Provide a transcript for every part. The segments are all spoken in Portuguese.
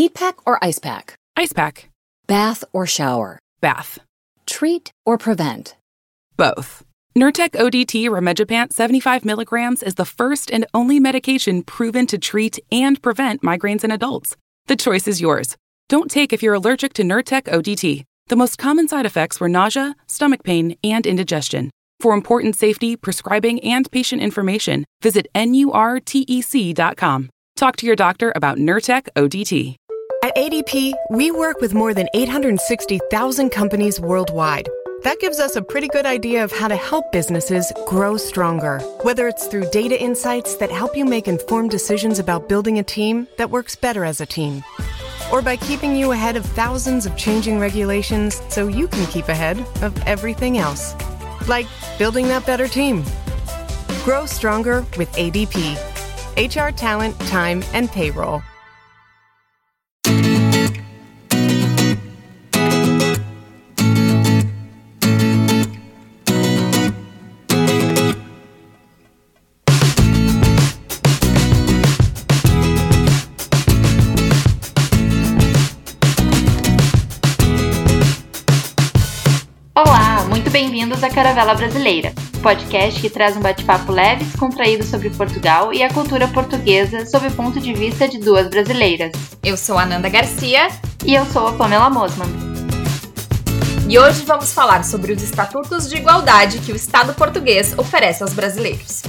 Heat pack or ice pack? Ice pack. Bath or shower? Bath. Treat or prevent? Both. Nurtec ODT Rimegepant 75 milligrams is the first and only medication proven to treat and prevent migraines in adults. The choice is yours. Don't take if you're allergic to Nurtec ODT. The most common side effects were nausea, stomach pain, and indigestion. For important safety, prescribing, and patient information, visit NURTEC.com. Talk to your doctor about Nurtec ODT. At ADP, we work with more than 860,000 companies worldwide. That gives us a pretty good idea of how to help businesses grow stronger. Whether it's through data insights that help you make informed decisions about building a team that works better as a team, or by keeping you ahead of thousands of changing regulations so you can keep ahead of everything else. Like building that better team. Grow stronger with ADP. HR, talent, time, and payroll. Olá, muito bem-vindos à Caravela Brasileira, podcast que traz um bate-papo leve e descontraído sobre Portugal e a cultura portuguesa sob o ponto de vista de duas brasileiras. Eu sou a Nanda Garcia. E eu sou a Pamela Mosman. E hoje vamos falar sobre os estatutos de igualdade que o Estado português oferece aos brasileiros.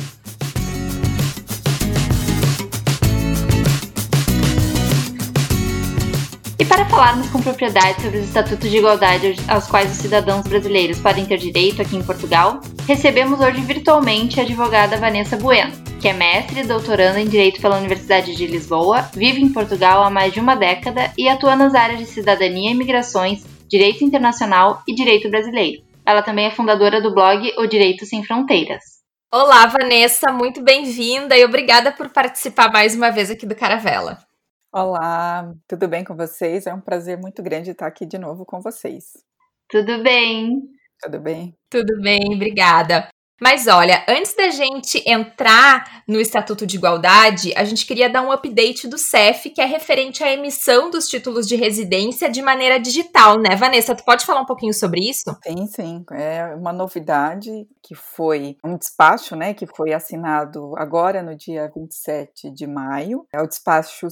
E para falarmos com propriedade sobre os estatutos de igualdade aos quais os cidadãos brasileiros podem ter direito aqui em Portugal, recebemos hoje virtualmente a advogada Vanessa Bueno, que é mestre e doutoranda em Direito pela Universidade de Lisboa, vive em Portugal há mais de uma década e atua nas áreas de cidadania e migrações, direito internacional e direito brasileiro. Ela também é fundadora do blog O Direito Sem Fronteiras. Olá, Vanessa, muito bem-vinda e obrigada por participar mais uma vez aqui do Caravela. Olá, tudo bem com vocês? É um prazer muito grande estar aqui de novo com vocês. Tudo bem? Tudo bem? Tudo bem, obrigada. Mas olha, antes da gente entrar no Estatuto de Igualdade, a gente queria dar um update do CEF, que é referente à emissão dos títulos de residência de maneira digital, né? Vanessa, tu pode falar um pouquinho sobre isso? Sim. É uma novidade que foi um despacho, né, que foi assinado agora no dia 27 de maio. É o despacho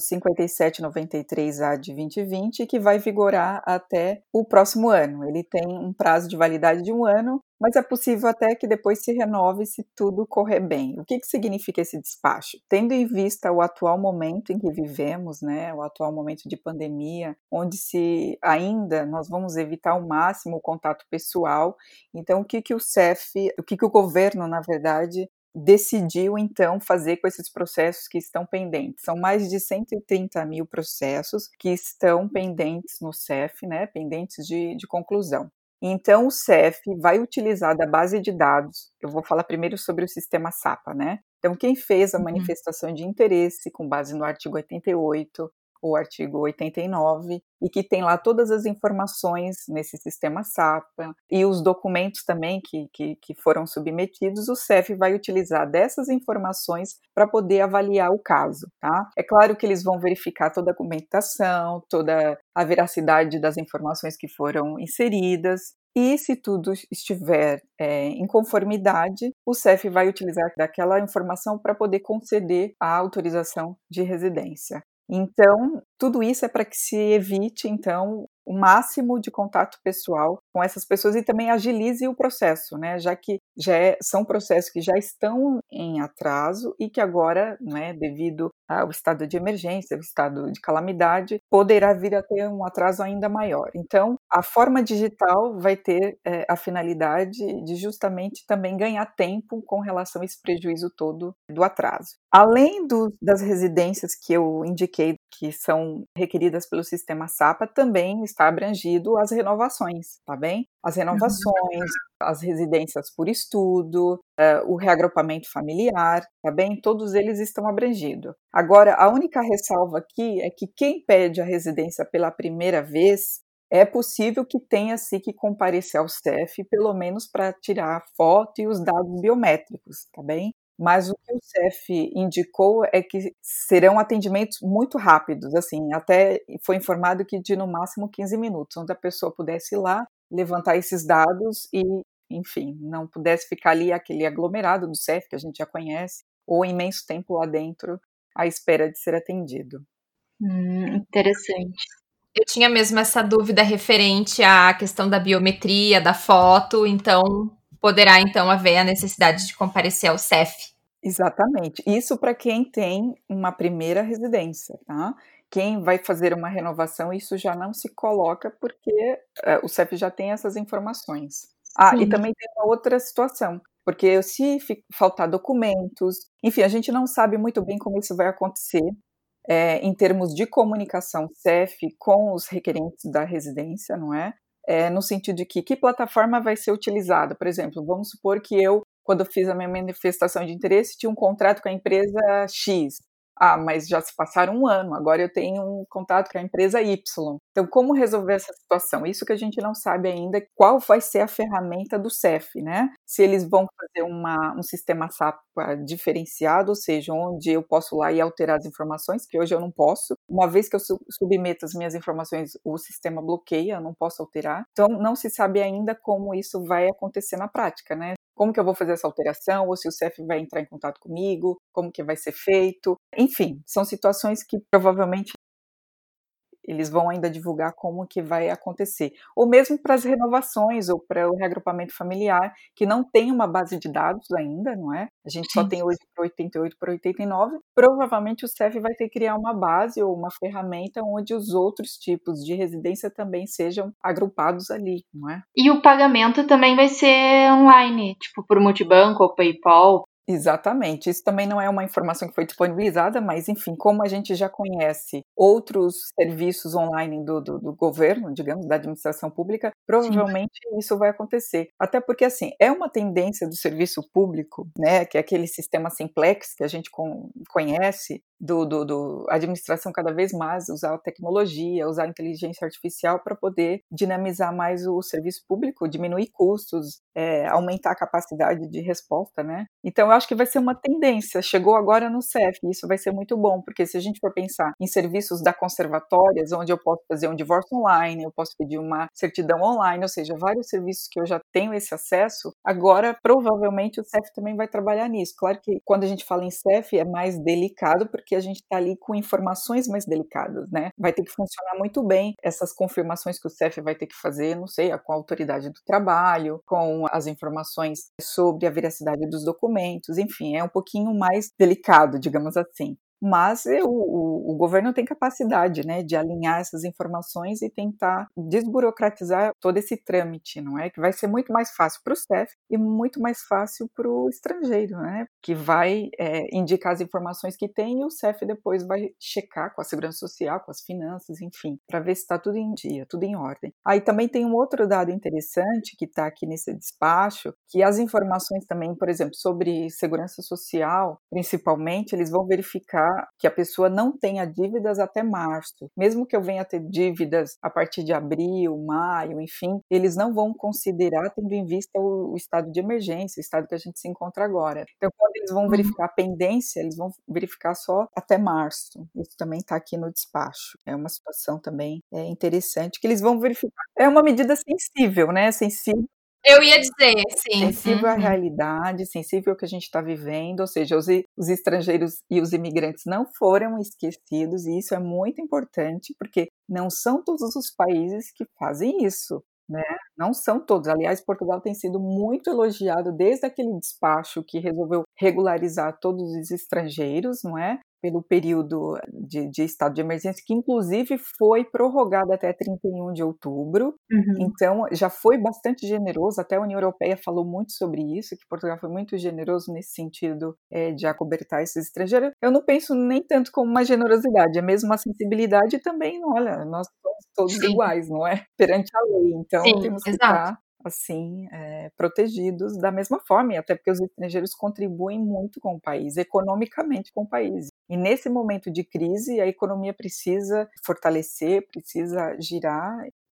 5793A de 2020, que vai vigorar até o próximo ano. Ele tem um prazo de validade de 1 ano, mas é possível até que depois se renove se tudo correr bem. O que significa esse despacho? Tendo em vista o atual momento em que vivemos, né, o atual momento de pandemia, onde se ainda nós vamos evitar ao máximo o contato pessoal, então o que o CEF, o que o governo, na verdade, decidiu, então, fazer com esses processos que estão pendentes. São mais de 130 mil processos que estão pendentes no CEF, né, pendentes de conclusão. Então, o CEF vai utilizar da base de dados, eu vou falar primeiro sobre o sistema SAPA, né? Então, quem fez a manifestação de interesse com base no artigo 88 ou artigo 89, e que tem lá todas as informações nesse sistema SAPA, e os documentos também que foram submetidos, o CEF vai utilizar dessas informações para poder avaliar o caso, tá? É claro que eles vão verificar toda a documentação, toda a veracidade das informações que foram inseridas, e se tudo estiver em conformidade, o CEF vai utilizar daquela informação para poder conceder a autorização de residência. Então, tudo isso é para que se evite, então, o máximo de contato pessoal com essas pessoas e também agilize o processo, né? Já que são processos que já estão em atraso e que agora, né, devido ao estado de emergência, ao estado de calamidade, poderá vir a ter um atraso ainda maior. Então, a forma digital vai ter a finalidade de justamente também ganhar tempo com relação a esse prejuízo todo do atraso. Além das residências que eu indiquei, que são requeridas pelo sistema SAPA, também está abrangido as renovações, tá bem? As renovações, as residências por estudo, o reagrupamento familiar, tá bem? Todos eles estão abrangidos. Agora, a única ressalva aqui é que quem pede a residência pela primeira vez, é possível que tenha-se que comparecer ao CEF, pelo menos para tirar a foto e os dados biométricos, tá bem? Mas o que o CEF indicou é que serão atendimentos muito rápidos, assim, até foi informado que de no máximo 15 minutos, onde a pessoa pudesse ir lá, levantar esses dados e, enfim, não pudesse ficar ali aquele aglomerado do CEF, que a gente já conhece, ou imenso tempo lá dentro, à espera de ser atendido. Interessante. Eu tinha mesmo essa dúvida referente à questão da biometria, da foto, então poderá então haver a necessidade de comparecer ao CEF. Exatamente. Isso para quem tem uma primeira residência, tá? Quem vai fazer uma renovação, isso já não se coloca, porque o CEF já tem essas informações. E também tem uma outra situação, porque se faltar documentos, enfim, a gente não sabe muito bem como isso vai acontecer, em termos de comunicação CEF com os requerentes da residência, não é? No sentido de que plataforma vai ser utilizada. Por exemplo, vamos supor que eu, quando eu fiz a minha manifestação de interesse, tinha um contrato com a empresa X. Mas já se passaram 1 ano, agora eu tenho um contrato com a empresa Y. Então, como resolver essa situação? Isso que a gente não sabe ainda, qual vai ser a ferramenta do CEF, né? Se eles vão fazer um sistema SAP diferenciado, ou seja, onde eu posso lá e alterar as informações, que hoje eu não posso. Uma vez que eu submeto as minhas informações, o sistema bloqueia, eu não posso alterar. Então, não se sabe ainda como isso vai acontecer na prática, né? Como que eu vou fazer essa alteração, ou se o CEF vai entrar em contato comigo, como que vai ser feito. Enfim, são situações que provavelmente eles vão ainda divulgar como que vai acontecer. Ou mesmo para as renovações, ou para o reagrupamento familiar, que não tem uma base de dados ainda, não é? A gente só tem hoje para 88, para 89. Provavelmente o CEF vai ter que criar uma base ou uma ferramenta onde os outros tipos de residência também sejam agrupados ali, não é? E o pagamento também vai ser online, tipo por multibanco ou PayPal? Exatamente, isso também não é uma informação que foi disponibilizada, mas enfim, como a gente já conhece outros serviços online do governo, digamos, da administração pública, provavelmente isso vai acontecer. Até porque, assim, é uma tendência do serviço público, né, que é aquele sistema simplex que a gente conhece, do administração cada vez mais usar a tecnologia, usar a inteligência artificial para poder dinamizar mais o serviço público, diminuir custos, aumentar a capacidade de resposta, né? Então, eu acho que vai ser uma tendência. Chegou agora no CEF, e isso vai ser muito bom, porque se a gente for pensar em serviços da conservatórias, onde eu posso fazer um divórcio online, eu posso pedir uma certidão online, ou seja, vários serviços que eu já tenho esse acesso, agora provavelmente o CEF também vai trabalhar nisso. Claro que quando a gente fala em CEF é mais delicado, porque a gente está ali com informações mais delicadas, né? Vai ter que funcionar muito bem essas confirmações que o CEF vai ter que fazer, não sei, com a autoridade do trabalho, com as informações sobre a veracidade dos documentos, enfim, é um pouquinho mais delicado, digamos assim. Mas o governo tem capacidade, né, de alinhar essas informações e tentar desburocratizar todo esse trâmite, não é? Que vai ser muito mais fácil para o CEF e muito mais fácil para o estrangeiro, né? Que vai indicar as informações que tem e o CEF depois vai checar com a Segurança Social, com as finanças, enfim, para ver se está tudo em dia, tudo em ordem. Aí também tem um outro dado interessante que está aqui nesse despacho, que as informações também, por exemplo, sobre segurança social, principalmente, eles vão verificar que a pessoa não tenha dívidas até março. Mesmo que eu venha ter dívidas a partir de abril, maio, enfim, eles não vão considerar tendo em vista o estado de emergência, o estado que a gente se encontra agora. Então, quando eles vão verificar a pendência, eles vão verificar só até março. Isso também está aqui no despacho. É uma situação também interessante que eles vão verificar. É uma medida sensível, né? Sensível. Eu ia dizer, sim. Sensível à realidade, sensível ao que a gente está vivendo, ou seja, os estrangeiros e os imigrantes não foram esquecidos, e isso é muito importante, porque não são todos os países que fazem isso, né? Não são todos. Aliás, Portugal tem sido muito elogiado desde aquele despacho que resolveu regularizar todos os estrangeiros, não é? Pelo período de estado de emergência, que inclusive foi prorrogado até 31 de outubro. Então, já foi bastante generoso, até a União Europeia falou muito sobre isso, que Portugal foi muito generoso nesse sentido de acobertar esses estrangeiros. Eu não penso nem tanto como uma generosidade, é mesmo uma sensibilidade também, olha, nós somos todos iguais, não é? Perante a lei, então temos que estar assim, protegidos da mesma forma, e até porque os estrangeiros contribuem muito com o país, economicamente com o país. E nesse momento de crise, a economia precisa fortalecer, precisa girar.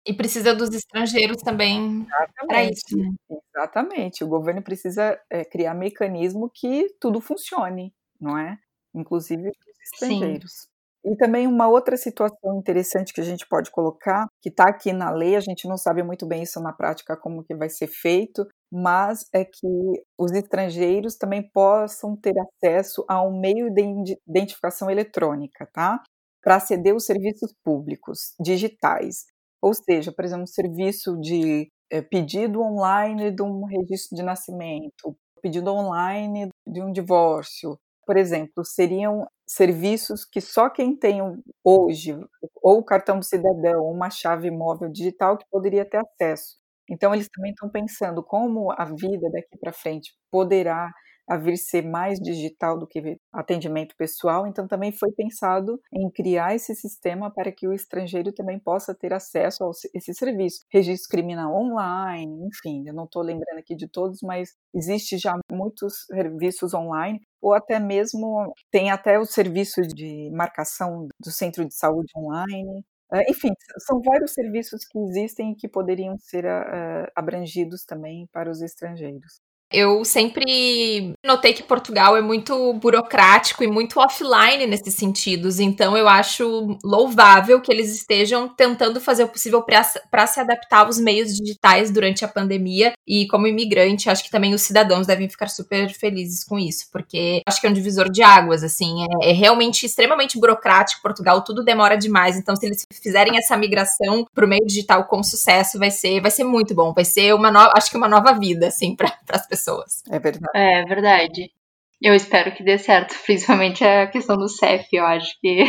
E precisa dos estrangeiros também para isso, né? Exatamente. O governo precisa criar mecanismo que tudo funcione, não é? Inclusive para os Sim. estrangeiros. E também uma outra situação interessante que a gente pode colocar, que está aqui na lei, a gente não sabe muito bem isso na prática como que vai ser feito, mas é que os estrangeiros também possam ter acesso a um meio de identificação eletrônica, tá? Para aceder aos serviços públicos digitais. Ou seja, por exemplo, um serviço de pedido online de um registro de nascimento, pedido online de um divórcio, por exemplo, seriam serviços que só quem tem hoje ou o cartão do cidadão ou uma chave móvel digital que poderia ter acesso. Então eles também estão pensando como a vida daqui para frente poderá a vir ser mais digital do que atendimento pessoal, então também foi pensado em criar esse sistema para que o estrangeiro também possa ter acesso a esse serviço. Registro criminal online, enfim, eu não estou lembrando aqui de todos, mas existe já muitos serviços online, ou até mesmo, tem até o serviço de marcação do centro de saúde online. Enfim, são vários serviços que existem e que poderiam ser abrangidos também para os estrangeiros. Eu sempre notei que Portugal é muito burocrático e muito offline nesses sentidos, então eu acho louvável que eles estejam tentando fazer o possível para se adaptar aos meios digitais durante a pandemia, e como imigrante, acho que também os cidadãos devem ficar super felizes com isso, porque acho que é um divisor de águas, assim, é realmente extremamente burocrático. Portugal, tudo demora demais, então se eles fizerem essa migração para o meio digital com sucesso, vai ser muito bom, vai ser acho que uma nova vida, assim, para as pessoas. É verdade. É verdade. Eu espero que dê certo, principalmente a questão do CEF, eu acho que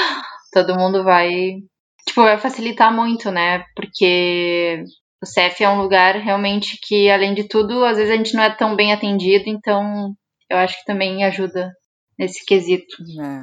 todo mundo vai facilitar muito, né? Porque o CEF é um lugar realmente que, além de tudo, às vezes a gente não é tão bem atendido, então eu acho que também ajuda nesse quesito.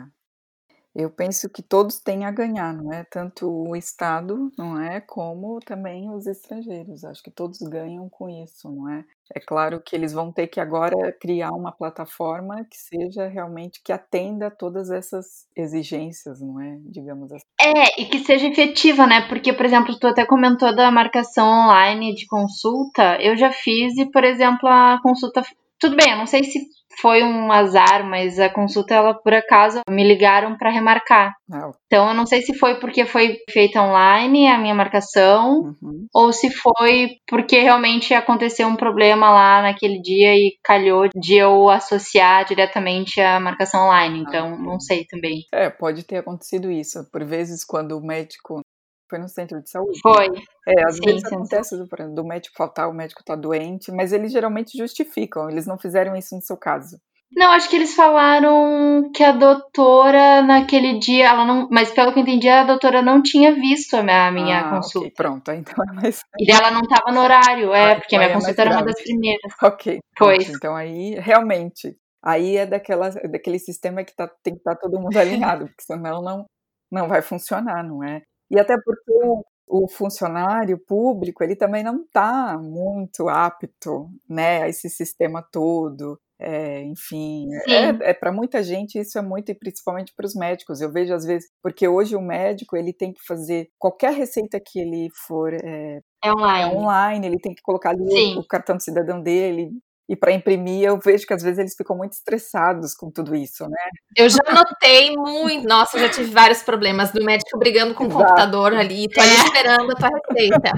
Eu penso que todos têm a ganhar, não é? Tanto o Estado, não é? Como também os estrangeiros. Acho que todos ganham com isso, não é? É claro que eles vão ter que agora criar uma plataforma que seja realmente, que atenda a todas essas exigências, não é? Digamos assim. E que seja efetiva, né? Porque, por exemplo, tu até comentou da marcação online de consulta. Eu já fiz e, por exemplo, a consulta... Tudo bem, eu não sei se foi um azar, mas a consulta, ela, por acaso, me ligaram para remarcar. Então, eu não sei se foi porque foi feita online a minha marcação, ou se foi porque realmente aconteceu um problema lá naquele dia e calhou de eu associar diretamente a marcação online. Então, não sei também. Pode ter acontecido isso. Por vezes, quando o médico... Foi no centro de saúde? Foi. Às vezes acontece do médico faltar, o médico tá doente, mas eles geralmente justificam, eles não fizeram isso no seu caso. Não, acho que eles falaram que a doutora naquele dia, ela não, mas pelo que eu entendi, a doutora não tinha visto a minha consulta. Ok, pronto, então é mais... E ela não estava no horário, porque a minha consulta era uma das primeiras. Ok, pois. Pronto, então aí, realmente, aí é daquele sistema que tem que estar todo mundo alinhado, porque senão não vai funcionar, não é? E até porque o funcionário público, ele também não está muito apto, né, a esse sistema todo, enfim, para muita gente isso é muito, e principalmente para os médicos. Eu vejo às vezes, porque hoje o médico, ele tem que fazer qualquer receita que ele for, é online, ele tem que colocar ali o cartão de cidadão dele, e para imprimir, eu vejo que às vezes eles ficam muito estressados com tudo isso, né? Eu já notei muito, nossa, eu já tive vários problemas do médico brigando com o computador ali, tô ali esperando a tua receita.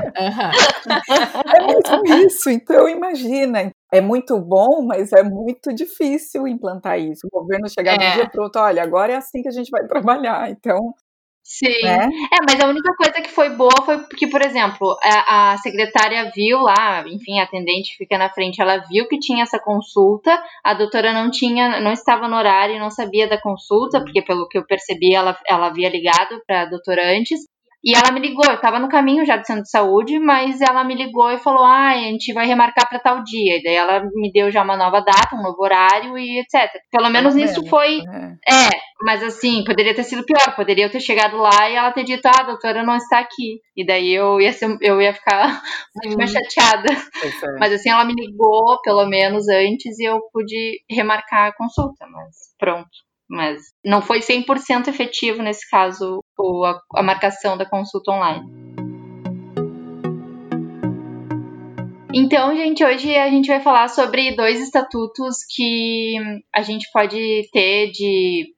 É mesmo isso, então imagina, é muito bom, mas é muito difícil implantar isso. O governo chegar no dia pronto, olha, agora é assim que a gente vai trabalhar, então... Sim, mas a única coisa que foi boa foi porque, por exemplo, a secretária viu lá, enfim, a atendente fica na frente, ela viu que tinha essa consulta, a doutora não estava no horário, não sabia da consulta, porque pelo que eu percebi, ela havia ligado para a doutora antes, e ela me ligou, eu estava no caminho já do centro de saúde, mas ela me ligou e falou, a gente vai remarcar para tal dia, e daí ela me deu já uma nova data, um novo horário e etc. Pelo menos nisso foi... Mas assim, poderia ter sido pior, poderia eu ter chegado lá e ela ter dito, a doutora não está aqui, e daí eu ia ficar muito mais chateada. Mas assim, ela me ligou pelo menos antes e eu pude remarcar a consulta, mas pronto. Mas não foi 100% efetivo nesse caso a marcação da consulta online. Então, gente, hoje a gente vai falar sobre 2 estatutos que a gente pode ter de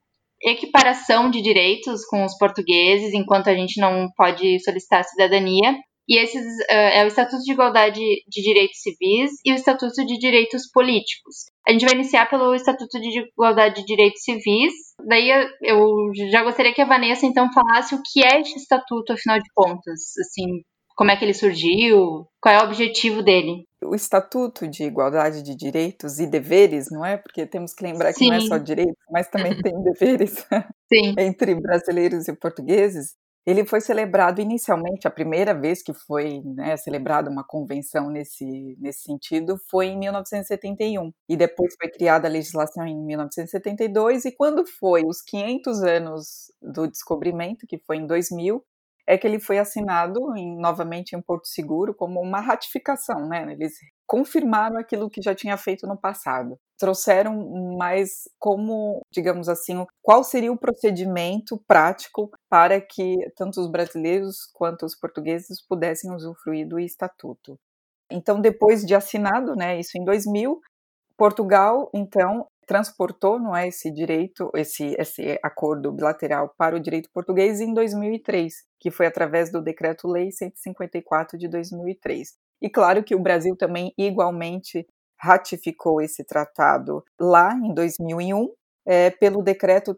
equiparação de direitos com os portugueses, enquanto a gente não pode solicitar a cidadania. E esses é o Estatuto de Igualdade de Direitos Civis e o Estatuto de Direitos Políticos. A gente vai iniciar pelo Estatuto de Igualdade de Direitos Civis. Daí eu já gostaria que a Vanessa, então, falasse o que é este estatuto, afinal de contas. Assim, como é que ele surgiu, qual é o objetivo dele. O Estatuto de Igualdade de Direitos e Deveres, não é? Porque temos que lembrar que Sim. não é só direitos, mas também tem deveres entre brasileiros e portugueses. Ele foi celebrado inicialmente, a primeira vez que foi celebrada uma convenção nesse sentido foi em 1971, e depois foi criada a legislação em 1972, e quando foi os 500 anos do descobrimento, que foi em 2000, é que ele foi assinado novamente em Porto Seguro como uma ratificação, né? Eles confirmaram aquilo que já tinha feito no passado. Trouxeram mais como, digamos assim, qual seria o procedimento prático para que tanto os brasileiros quanto os portugueses pudessem usufruir do estatuto. Então, depois de assinado, né, isso em 2000, Portugal, então, transportou, não é, esse direito, esse acordo bilateral para o direito português em 2003, que foi através do Decreto-Lei 154 de 2003. E claro que o Brasil também igualmente ratificou esse tratado lá em 2001, pelo Decreto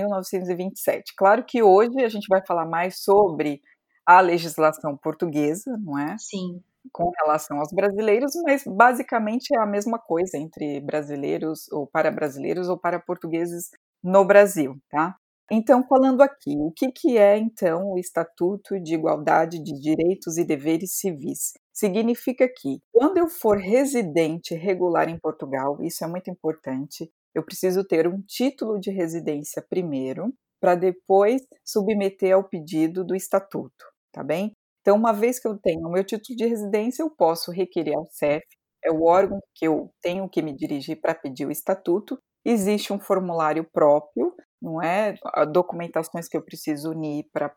3.927. Claro que hoje a gente vai falar mais sobre a legislação portuguesa, não é? Sim. Com relação aos brasileiros, mas basicamente é a mesma coisa entre brasileiros ou para portugueses no Brasil, tá? Então, falando aqui, o que é então o Estatuto de Igualdade de Direitos e Deveres Civis? Significa que, quando eu for residente regular em Portugal, isso é muito importante, eu preciso ter um título de residência primeiro, para depois submeter ao pedido do Estatuto, tá bem? Então, uma vez que eu tenho o meu título de residência, eu posso requerer ao CEF, é o órgão que eu tenho que me dirigir para pedir o estatuto. Existe um formulário próprio, não é? Documentações que eu preciso reunir para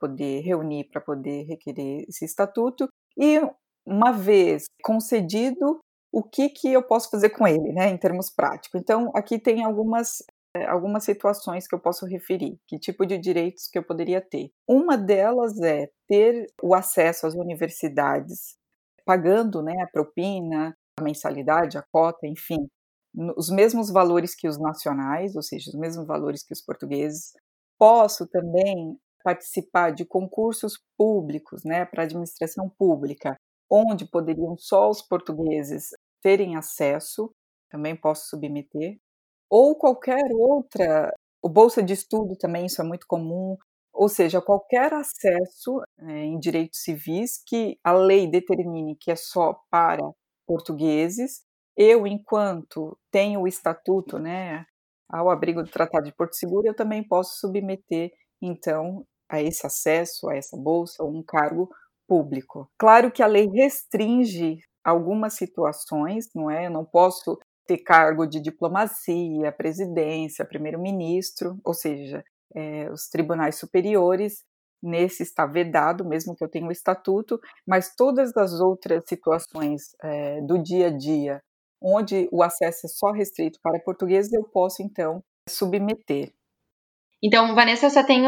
poder requerer esse estatuto. E uma vez concedido, o que eu posso fazer com ele, né, em termos práticos? Então, aqui tem algumas situações que eu posso referir, que tipo de direitos que eu poderia ter. Uma delas é ter o acesso às universidades, pagando, né, a propina, a mensalidade, a cota, enfim, os mesmos valores que os nacionais, ou seja, os mesmos valores que os portugueses. Posso também participar de concursos públicos, né, para administração pública, onde poderiam só os portugueses terem acesso, também posso submeter. Ou qualquer outra, o bolsa de estudo também, isso é muito comum, ou seja, qualquer acesso em direitos civis que a lei determine que é só para portugueses, eu, enquanto tenho o estatuto, né, ao abrigo do Tratado de Porto Seguro, eu também posso submeter, então, a esse acesso, a essa bolsa, ou um cargo público. Claro que a lei restringe algumas situações, não é? Eu não posso ter cargo de diplomacia, presidência, primeiro-ministro, ou seja, os tribunais superiores, nesse está vedado, mesmo que eu tenha o estatuto, mas todas as outras situações do dia a dia, onde o acesso é só restrito para portugueses, eu posso, então, submeter. Então, Vanessa,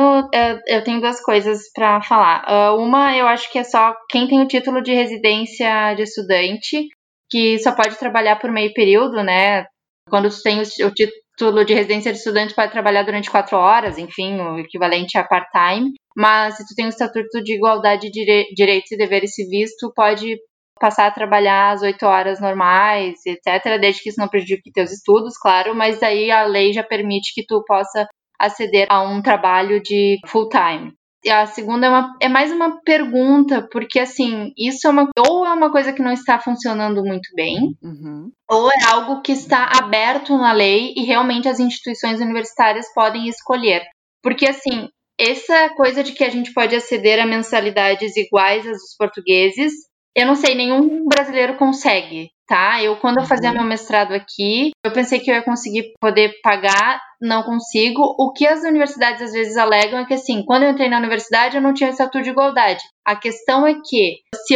eu tenho 2 coisas para falar. Uma, eu acho que é só quem tem o título de residência de estudante, que só pode trabalhar por meio período, né? Quando tu tem o título de residência de estudante, pode trabalhar durante 4 horas, enfim, o equivalente a part-time. Mas se tu tem o Estatuto de Igualdade de Direitos e Deveres Civis, tu pode passar a trabalhar às 8 horas normais, etc., desde que isso não prejudique teus estudos, claro, mas daí a lei já permite que tu possa aceder a um trabalho de full-time. E a segunda é mais uma pergunta, porque assim, isso ou é uma coisa que não está funcionando muito bem, ou é algo que está aberto na lei e realmente as instituições universitárias podem escolher. Porque assim, essa coisa de que a gente pode aceder a mensalidades iguais às dos portugueses, eu não sei, nenhum brasileiro consegue, tá? Quando eu fazia meu mestrado aqui, eu pensei que eu ia conseguir poder pagar não consigo. O que as universidades às vezes alegam é que, assim, quando eu entrei na universidade eu não tinha estatuto de igualdade. A questão é que,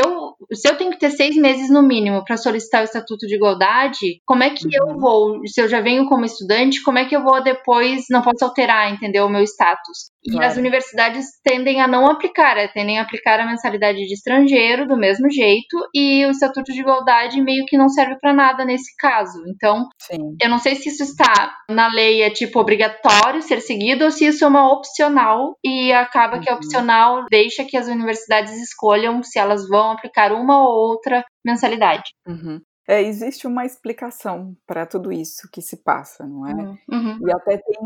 se eu tenho que ter 6 meses no mínimo para solicitar o estatuto de igualdade, como é que eu vou, se eu já venho como estudante, como é que eu vou depois, não posso alterar, entendeu, o meu status? E as universidades tendem a não aplicar, tendem a aplicar a mensalidade de estrangeiro do mesmo jeito, e o estatuto de igualdade meio que não serve para nada nesse caso. Então, Sim. eu não sei se isso está na lei, é tipo obrigatório ser seguido, ou se isso é uma opcional, e acaba que a opcional deixa que as universidades escolham se elas vão aplicar uma ou outra mensalidade. Existe uma explicação para tudo isso que se passa, não é? E até tem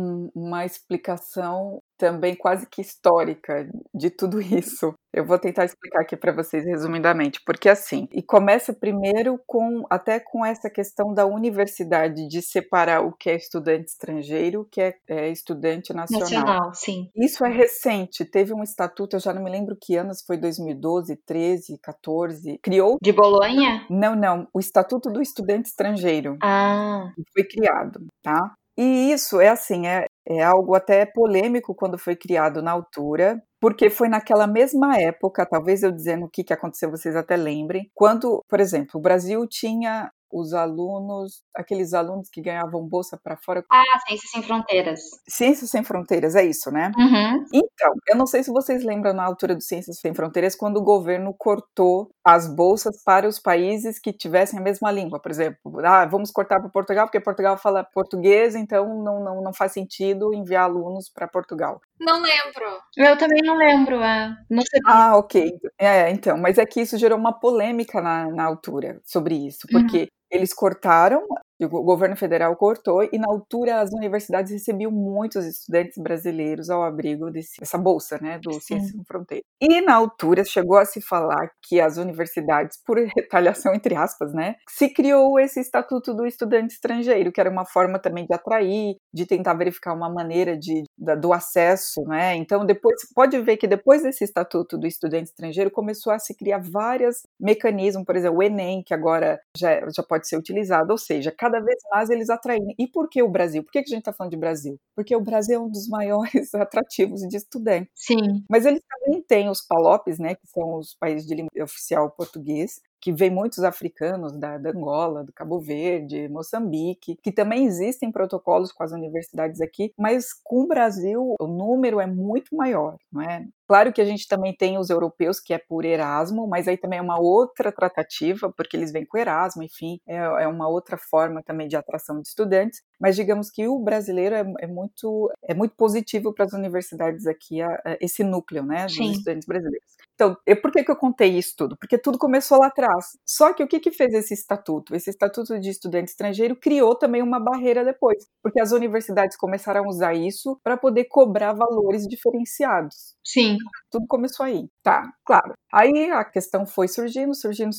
uma explicação também quase que histórica de tudo isso. Eu vou tentar explicar aqui para vocês resumidamente, porque assim, e começa primeiro até com essa questão da universidade de separar o que é estudante estrangeiro, o que é estudante nacional. Sim. Isso é recente, teve um estatuto, eu já não me lembro que anos, foi 2012, 13, 14, criou... De Bolonha? Não, o Estatuto do Estudante Estrangeiro. Ah. Foi criado, tá? E isso é assim, é algo até polêmico quando foi criado na altura, porque foi naquela mesma época, talvez eu dizendo o que aconteceu, vocês até lembrem, quando, por exemplo, o Brasil tinha os alunos, aqueles alunos que ganhavam bolsa para fora. Ciências Sem Fronteiras. Ciências Sem Fronteiras, é isso, né? Então, eu não sei se vocês lembram na altura do Ciências Sem Fronteiras, quando o governo cortou as bolsas para os países que tivessem a mesma língua. Por exemplo, vamos cortar para Portugal, porque Portugal fala português, então não faz sentido enviar alunos para Portugal. Não lembro. Eu também não lembro. Não sei. Ok. Então, mas é que isso gerou uma polêmica na altura sobre isso, porque eles cortaram, o governo federal cortou, e na altura as universidades recebiam muitos estudantes brasileiros ao abrigo dessa bolsa, né, do Ciências Sem Fronteiras. E na altura chegou a se falar que as universidades, por retaliação entre aspas, né, se criou esse Estatuto do Estudante Estrangeiro, que era uma forma também de atrair, de tentar verificar uma maneira do acesso, né. Então depois, pode ver que depois desse Estatuto do Estudante Estrangeiro começou a se criar vários mecanismos, por exemplo, o Enem, que agora já pode ser utilizado, ou seja, cada vez mais eles atraem. E por que o Brasil? Por que a gente está falando de Brasil? Porque o Brasil é um dos maiores atrativos de estudantes. Sim. Mas eles também têm os PALOPs, né, que são os países de língua oficial português, que vem muitos africanos da Angola, do Cabo Verde, Moçambique, que também existem protocolos com as universidades aqui, mas com o Brasil o número é muito maior, não é? Claro que a gente também tem os europeus, que é por Erasmo, mas aí também é uma outra tratativa, porque eles vêm com Erasmo, enfim, é uma outra forma também de atração de estudantes, mas digamos que o brasileiro é muito positivo para as universidades aqui, esse núcleo, né, dos estudantes brasileiros. Então, por que eu contei isso tudo? Porque tudo começou lá atrás. Só que o que fez esse estatuto? Esse Estatuto de Estudante Estrangeiro criou também uma barreira depois, porque as universidades começaram a usar isso para poder cobrar valores diferenciados. Sim. Tudo começou aí. Tá, claro. Aí a questão foi surgindo,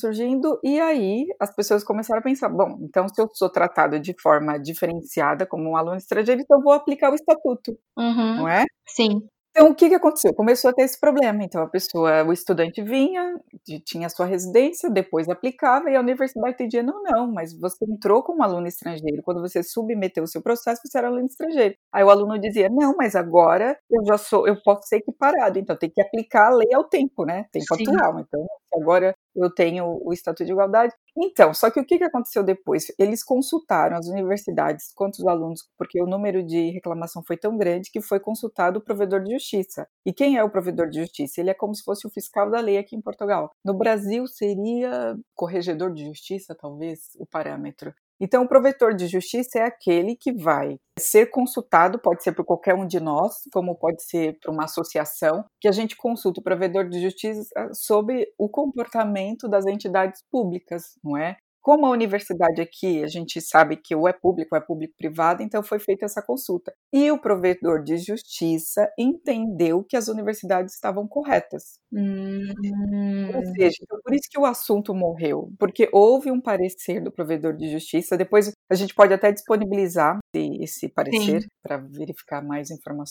e aí as pessoas começaram a pensar, bom, então se eu sou tratado de forma diferenciada como um aluno estrangeiro, então eu vou aplicar o estatuto, não é? Sim. Então, o que aconteceu? Começou a ter esse problema. Então, o estudante vinha, tinha a sua residência, depois aplicava, e a universidade entendia, não, mas você entrou como aluno estrangeiro, quando você submeteu o seu processo, você era aluno estrangeiro. Aí o aluno dizia, não, mas agora eu posso ser equiparado, então tem que aplicar a lei ao tempo, né? Tempo atual. Então, agora eu tenho o Estatuto de Igualdade. Então, só que o que aconteceu depois? Eles consultaram as universidades, quantos alunos, porque o número de reclamação foi tão grande que foi consultado o provedor de justiça. E quem é o provedor de justiça? Ele é como se fosse o fiscal da lei aqui em Portugal. No Brasil seria corregedor de justiça, talvez, o parâmetro. Então, o provedor de justiça é aquele que vai ser consultado, pode ser por qualquer um de nós, como pode ser por uma associação, que a gente consulta o provedor de justiça sobre o comportamento das entidades públicas, não é? Como a universidade aqui, a gente sabe que ou é público-privado, então foi feita essa consulta. E o provedor de justiça entendeu que as universidades estavam corretas. Ou seja, então por isso que o assunto morreu, porque houve um parecer do provedor de justiça, depois a gente pode até disponibilizar esse parecer para verificar mais informações,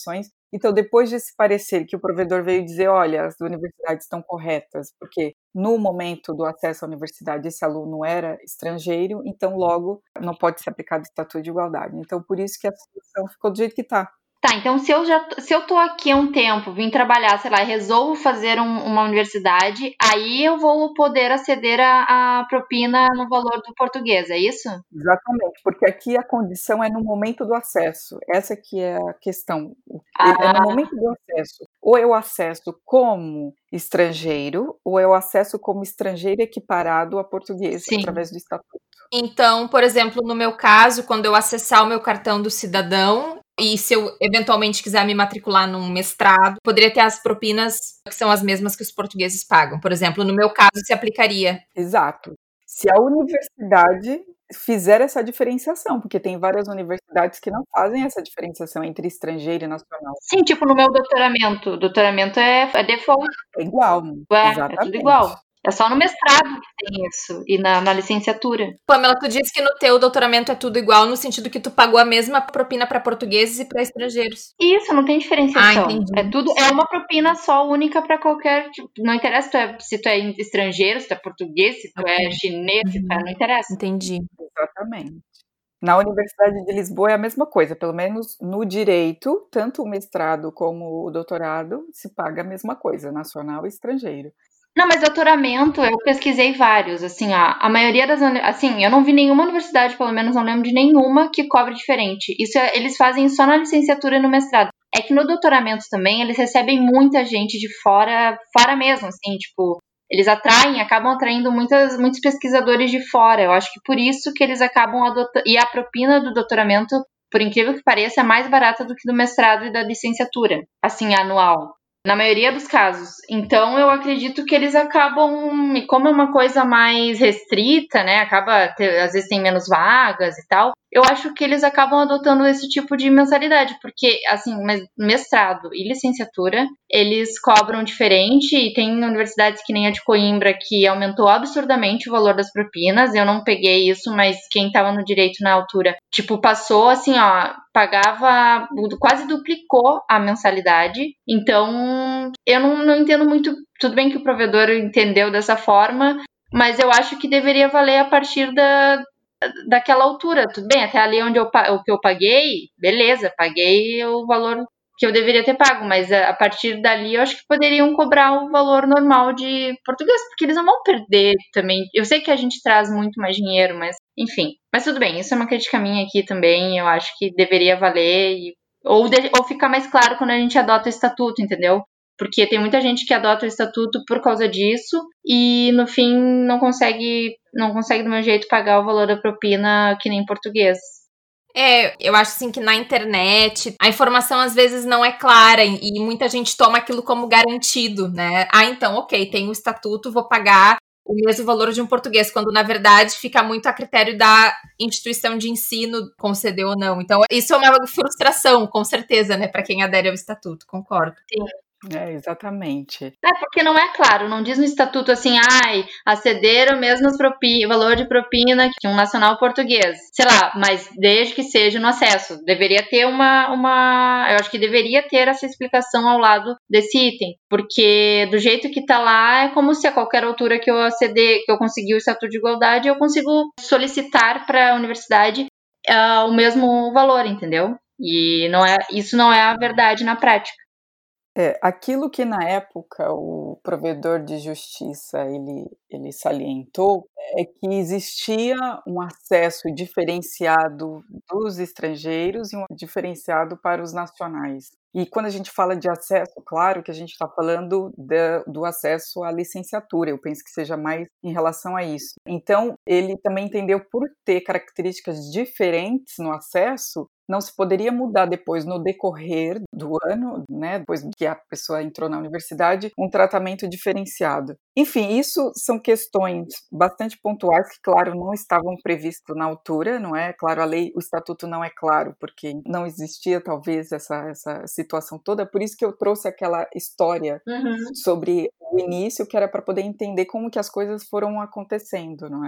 Então, depois desse parecer que o provedor veio dizer: "Olha, as universidades estão corretas", porque no momento do acesso à universidade esse aluno era estrangeiro, então logo não pode ser aplicado o Estatuto de Igualdade. Então por isso que a situação ficou do jeito que está. Tá, então se eu tô aqui há um tempo, vim trabalhar, sei lá, resolvo fazer uma universidade, aí eu vou poder aceder à propina no valor do português, é isso? Exatamente, porque aqui a condição é no momento do acesso, essa que é a questão. É no momento do acesso. Ou eu acesso como estrangeiro, ou eu acesso como estrangeiro equiparado a português, Sim. através do estatuto. Então, por exemplo, no meu caso, quando eu acessar o meu cartão do cidadão, e se eu eventualmente quiser me matricular num mestrado, poderia ter as propinas que são as mesmas que os portugueses pagam. Por exemplo, no meu caso, se aplicaria. Exato. Se a universidade fizer essa diferenciação, porque tem várias universidades que não fazem essa diferenciação entre estrangeiro e nacional. Sim, tipo no meu doutoramento. Doutoramento é default. É igual, É tudo igual. É só no mestrado que tem isso, e na licenciatura. Pamela, tu disse que no teu doutoramento é tudo igual, no sentido que tu pagou a mesma propina para portugueses e para estrangeiros. Isso, não tem diferenciação. Entendi. É uma propina só única para qualquer tipo. Não interessa se tu é estrangeiro, se tu é português, se tu é chinês, se tu é, não interessa. Entendi. Exatamente. Na Universidade de Lisboa é a mesma coisa, pelo menos no direito, tanto o mestrado como o doutorado se paga a mesma coisa, nacional e estrangeiro. Não, mas doutoramento, eu pesquisei vários, assim, a maioria das, assim, eu não vi nenhuma universidade, pelo menos não lembro de nenhuma, que cobre diferente. Eles fazem só na licenciatura e no mestrado. É que no doutoramento também, eles recebem muita gente de fora mesmo, assim, tipo, eles acabam atraindo muitos pesquisadores de fora. Eu acho que por isso que eles acabam adotando, e a propina do doutoramento, por incrível que pareça, é mais barata do que do mestrado e da licenciatura, assim, anual. Na maioria dos casos. Então, eu acredito que eles acabam, e como é uma coisa mais restrita, né, às vezes tem menos vagas e tal, eu acho que eles acabam adotando esse tipo de mensalidade, porque, assim, mestrado e licenciatura, eles cobram diferente, e tem universidades que nem a de Coimbra, que aumentou absurdamente o valor das propinas. Eu não peguei isso, mas quem estava no direito na altura, tipo, passou, assim, ó, pagava, quase duplicou a mensalidade. Então, eu não entendo muito. Tudo bem que o provedor entendeu dessa forma, mas eu acho que deveria valer a partir daquela altura. Tudo bem, até ali onde o que eu paguei, beleza, paguei o valor que eu deveria ter pago, mas a partir dali eu acho que poderiam cobrar o valor normal de português, porque eles não vão perder também. Eu sei que a gente traz muito mais dinheiro, mas enfim. Mas tudo bem, isso é uma crítica minha aqui também. Eu acho que deveria valer, ou ficar mais claro quando a gente adota o estatuto, entendeu? Porque tem muita gente que adota o estatuto por causa disso e no fim não consegue do meu jeito pagar o valor da propina que nem em português. Eu acho assim que na internet a informação às vezes não é clara e muita gente toma aquilo como garantido, né? Então, ok, tem o estatuto, vou pagar o mesmo valor de um português, quando na verdade fica muito a critério da instituição de ensino conceder ou não. Então, isso é uma frustração, com certeza, né, para quem adere ao estatuto, concordo. Sim. Exatamente. Porque não é claro, não diz no estatuto assim, aceder o mesmo valor de propina que um nacional português. Sei lá, mas desde que seja no acesso. Deveria ter eu acho que deveria ter essa explicação ao lado desse item. Porque do jeito que tá lá, é como se a qualquer altura que eu aceder, que eu conseguir o estatuto de igualdade, eu consigo solicitar para a universidade o mesmo valor, entendeu? E isso não é a verdade na prática. Aquilo que na época o provedor de justiça ele salientou é que existia um acesso diferenciado dos estrangeiros e um diferenciado para os nacionais. E quando a gente fala de acesso, claro que a gente está falando do acesso à licenciatura, eu penso que seja mais em relação a isso. Então, ele também entendeu por ter características diferentes no acesso, não se poderia mudar depois, no decorrer do ano, né, depois que a pessoa entrou na universidade, um tratamento diferenciado. Enfim, isso são questões bastante pontuais que, claro, não estavam previstas na altura, não é? Claro, o estatuto não é claro, porque não existia talvez essa situação toda, por isso que eu trouxe aquela história sobre o início, que era para poder entender como que as coisas foram acontecendo, não é?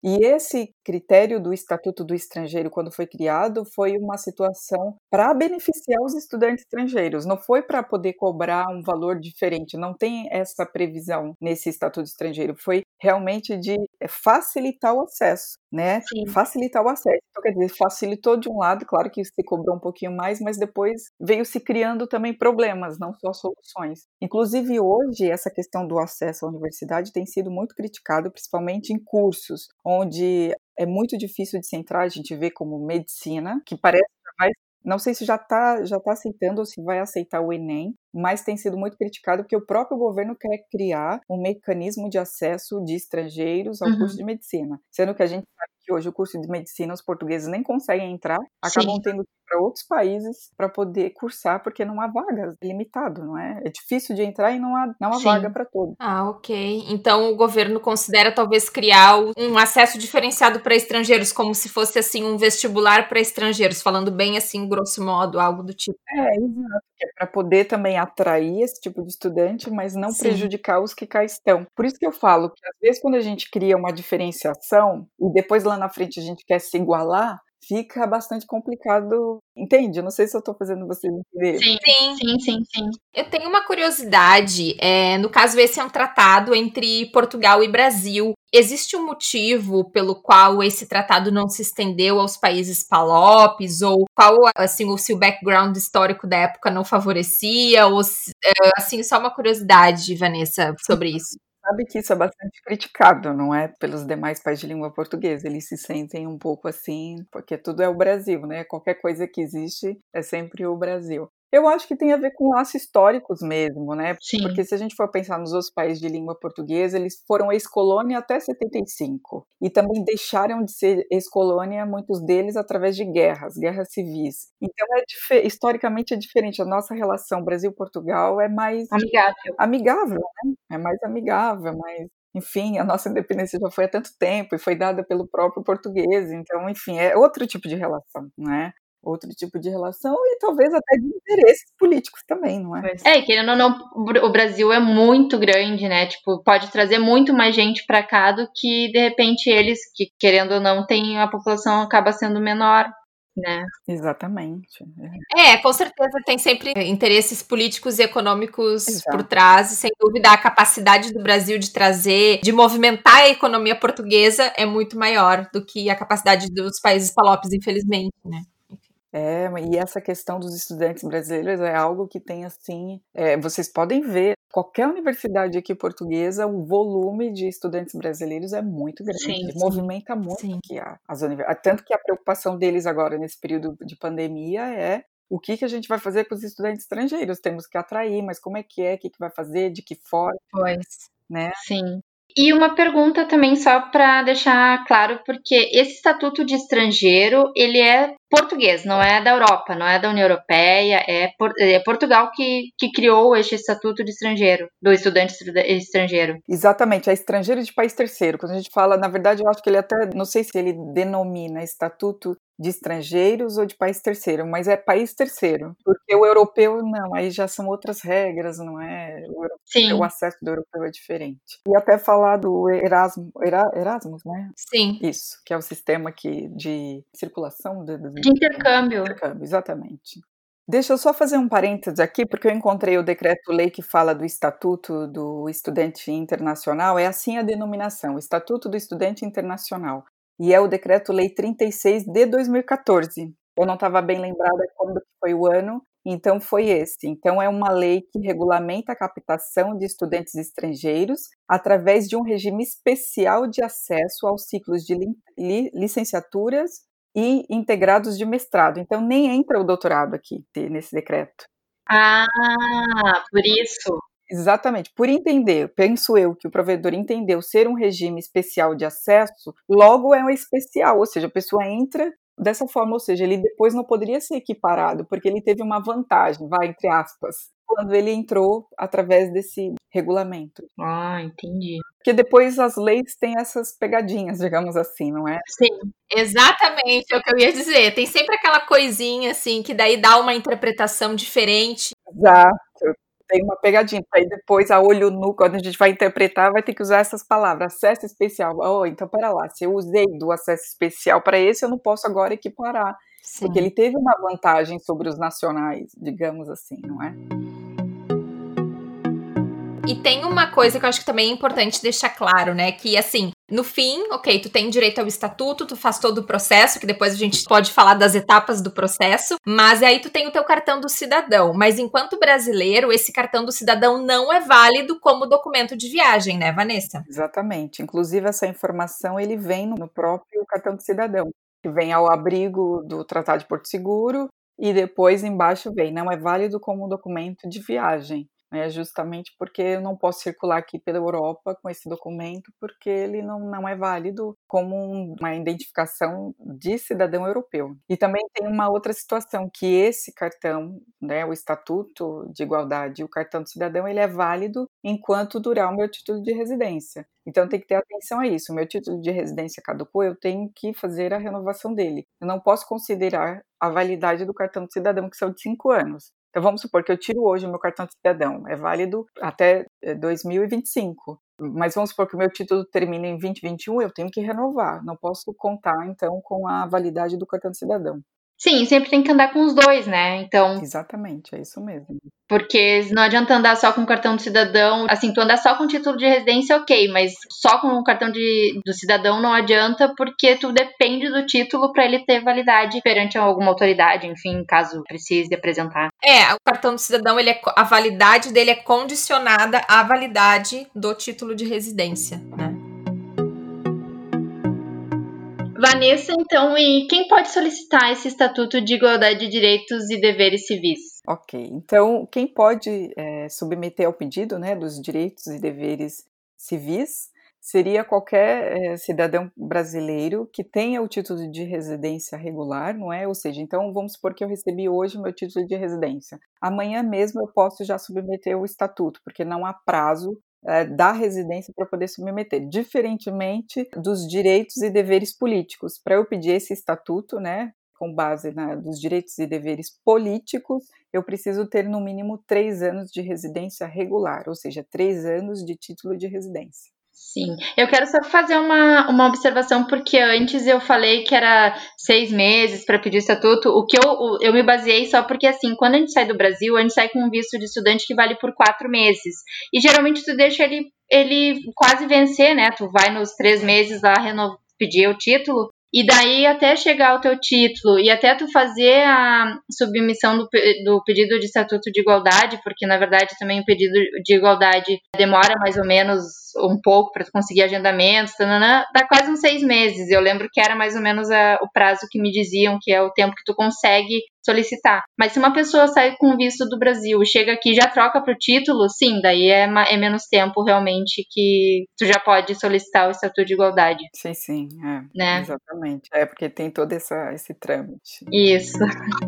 E esse critério do Estatuto do Estrangeiro, quando foi criado, foi uma situação para beneficiar os estudantes estrangeiros, não foi para poder cobrar um valor diferente, não tem essa previsão nesse Estatuto Estrangeiro, foi realmente de facilitar o acesso, né? Sim. Facilitar o acesso. Então, quer dizer, facilitou de um lado, claro que se cobrou um pouquinho mais, mas depois veio se criando também problemas, não só soluções. Inclusive, hoje, essa questão do acesso à universidade tem sido muito criticado, principalmente em cursos, onde é muito difícil de se entrar, a gente vê como medicina, que parece que vai, não sei se já tá aceitando ou se vai aceitar o Enem, mas tem sido muito criticado porque o próprio governo quer criar um mecanismo de acesso de estrangeiros ao curso de medicina, sendo que a gente sabe que hoje o curso de medicina os portugueses nem conseguem entrar, acabam tendo que ir para outros países para poder cursar, porque não há vagas, é limitado, não é? É difícil de entrar e não há vaga para todos. Ah, ok. Então o governo considera talvez criar um acesso diferenciado para estrangeiros, como se fosse assim um vestibular para estrangeiros, falando bem assim, grosso modo, algo do tipo. Exato. É para poder também atrair esse tipo de estudante, mas não prejudicar os que cá estão. Por isso que eu falo que às vezes quando a gente cria uma diferenciação e depois lá na frente a gente quer se igualar, fica bastante complicado, entende? Eu não sei se eu estou fazendo vocês entenderem. Sim. Eu tenho uma curiosidade, no caso esse é um tratado entre Portugal e Brasil. Existe um motivo pelo qual esse tratado não se estendeu aos países palopes, ou qual, assim, se o background histórico da época não favorecia, ou assim, só uma curiosidade, Vanessa, sobre isso. Sabe que isso é bastante criticado, não é? Pelos demais países de língua portuguesa. Eles se sentem um pouco assim, porque tudo é o Brasil, né? Qualquer coisa que existe é sempre o Brasil. Eu acho que tem a ver com laços históricos mesmo, né? Sim. Porque se a gente for pensar nos outros países de língua portuguesa, eles foram ex-colônia até 75. E também deixaram de ser ex-colônia, muitos deles, através de guerras civis. Então, historicamente é diferente. A nossa relação Brasil-Portugal é mais amigável, né? É mais amigável, mas... Enfim, a nossa independência já foi há tanto tempo e foi dada pelo próprio português. Então, enfim, é outro tipo de relação, não é? Outro tipo de relação e talvez até de interesses políticos também, não é? Querendo ou não, o Brasil é muito grande, né? Tipo, pode trazer muito mais gente para cá do que, de repente, eles, que querendo ou não, a população acaba sendo menor, né? Exatamente. Com certeza tem sempre interesses políticos e econômicos por trás, e sem dúvida a capacidade do Brasil de movimentar a economia portuguesa é muito maior do que a capacidade dos países palopes, infelizmente, né? E essa questão dos estudantes brasileiros é algo que tem, assim, vocês podem ver, qualquer universidade aqui portuguesa, o volume de estudantes brasileiros é muito grande, movimenta muito aqui as universidades, tanto que a preocupação deles agora, nesse período de pandemia, é o que a gente vai fazer com os estudantes estrangeiros, temos que atrair, mas como é que vai fazer, de que forma, né? Sim. E uma pergunta também, só para deixar claro, porque esse estatuto de estrangeiro, ele é português, não é da Europa, não é da União Europeia, é Portugal que criou este estatuto de estrangeiro, do estudante estrangeiro. Exatamente, é estrangeiro de país terceiro. Quando a gente fala, na verdade, eu acho que ele até, não sei se ele denomina estatuto de estrangeiros ou de país terceiro, mas é país terceiro, porque o europeu não, aí já são outras regras, não é? O acesso do europeu é diferente. E até falar do Erasmus, né? Sim. Isso, que é o sistema aqui de circulação, de intercâmbio. Exatamente. Deixa eu só fazer um parênteses aqui, porque eu encontrei o decreto-lei que fala do Estatuto do Estudante Internacional, é assim a denominação, Estatuto do Estudante Internacional. E é o Decreto-Lei 36 de 2014. Eu não estava bem lembrada quando foi o ano, então foi esse. Então é uma lei que regulamenta a captação de estudantes estrangeiros através de um regime especial de acesso aos ciclos de licenciaturas e integrados de mestrado. Então nem entra o doutorado aqui nesse decreto. Por isso. Exatamente, por entender, penso eu, que o provedor entendeu ser um regime especial de acesso, logo é um especial, ou seja, a pessoa entra dessa forma, ou seja, ele depois não poderia ser equiparado, porque ele teve uma vantagem, entre aspas, quando ele entrou através desse regulamento. Entendi. Porque depois as leis têm essas pegadinhas, digamos assim, não é? Sim, exatamente, é o que eu ia dizer, tem sempre aquela coisinha assim, que daí dá uma interpretação diferente. Exato. tem uma pegadinha, aí depois a olho nu, quando a gente vai interpretar, vai ter que usar essas palavras, acesso especial. Oh, então pera lá, se eu usei do acesso especial para esse, eu não posso agora equiparar, porque ele teve uma vantagem sobre os nacionais, digamos assim, não é? E tem uma coisa que eu acho que também é importante deixar claro, né? Que, assim, no fim, ok, tu tem direito ao estatuto, tu faz todo o processo, que depois a gente pode falar das etapas do processo, mas aí tu tem o teu cartão do cidadão. Mas enquanto brasileiro, esse cartão do cidadão não é válido como documento de viagem, né, Vanessa? Exatamente. Inclusive, essa informação, ele vem no próprio cartão do cidadão, que vem ao abrigo do Tratado de Porto Seguro, e depois embaixo vem, não é válido como documento de viagem. Justamente porque eu não posso circular aqui pela Europa com esse documento, porque ele não é válido como uma identificação de cidadão europeu. E também tem uma outra situação, que esse cartão, né, o Estatuto de Igualdade e o cartão do cidadão, ele é válido enquanto durar o meu título de residência. Então tem que ter atenção a isso. O meu título de residência caducou, eu tenho que fazer a renovação dele. Eu não posso considerar a validade do cartão do cidadão, que são de 5 anos. Então vamos supor que eu tiro hoje o meu cartão de cidadão, é válido até 2025, mas vamos supor que o meu título termina em 2021, eu tenho que renovar, não posso contar então com a validade do cartão de cidadão. Sim, sempre tem que andar com os dois, né? Então, exatamente, é isso mesmo. Porque não adianta andar só com o cartão do cidadão. Assim, tu andar só com o título de residência, ok, mas só com o cartão do cidadão não adianta, porque tu depende do título para ele ter validade perante alguma autoridade, enfim, caso precise apresentar. O cartão do cidadão, a validade dele é condicionada à validade do título de residência, né? Vanessa, então, e quem pode solicitar esse Estatuto de Igualdade de Direitos e Deveres Civis? Ok, então quem pode submeter ao pedido, né, dos direitos e deveres civis seria qualquer cidadão brasileiro que tenha o título de residência regular, não é? Ou seja, então vamos supor que eu recebi hoje o meu título de residência. Amanhã mesmo eu posso já submeter o estatuto, porque não há prazo da residência para poder submeter, diferentemente dos direitos e deveres políticos. Para eu pedir esse estatuto, né, com base dos direitos e deveres políticos, eu preciso ter no mínimo 3 anos de residência regular, ou seja, 3 anos de título de residência. Sim, eu quero só fazer uma observação, porque antes eu falei que era 6 meses para pedir o estatuto, o que eu me baseei só porque, assim, quando a gente sai do Brasil, a gente sai com um visto de estudante que vale por 4 meses, e geralmente tu deixa ele quase vencer, né, tu vai nos 3 meses lá pedir o título, e daí até chegar ao teu título e até tu fazer a submissão do pedido de estatuto de igualdade, porque na verdade também o pedido de igualdade demora mais ou menos um pouco para tu conseguir agendamentos, dá quase uns 6 meses. Eu lembro que era mais ou menos o prazo que me diziam, que é o tempo que tu consegue solicitar. Mas se uma pessoa sai com visto do Brasil e chega aqui e já troca pro título, sim, daí é menos tempo realmente que tu já pode solicitar o estatuto de igualdade. Sim, né? Exatamente. Porque tem todo esse trâmite. Isso.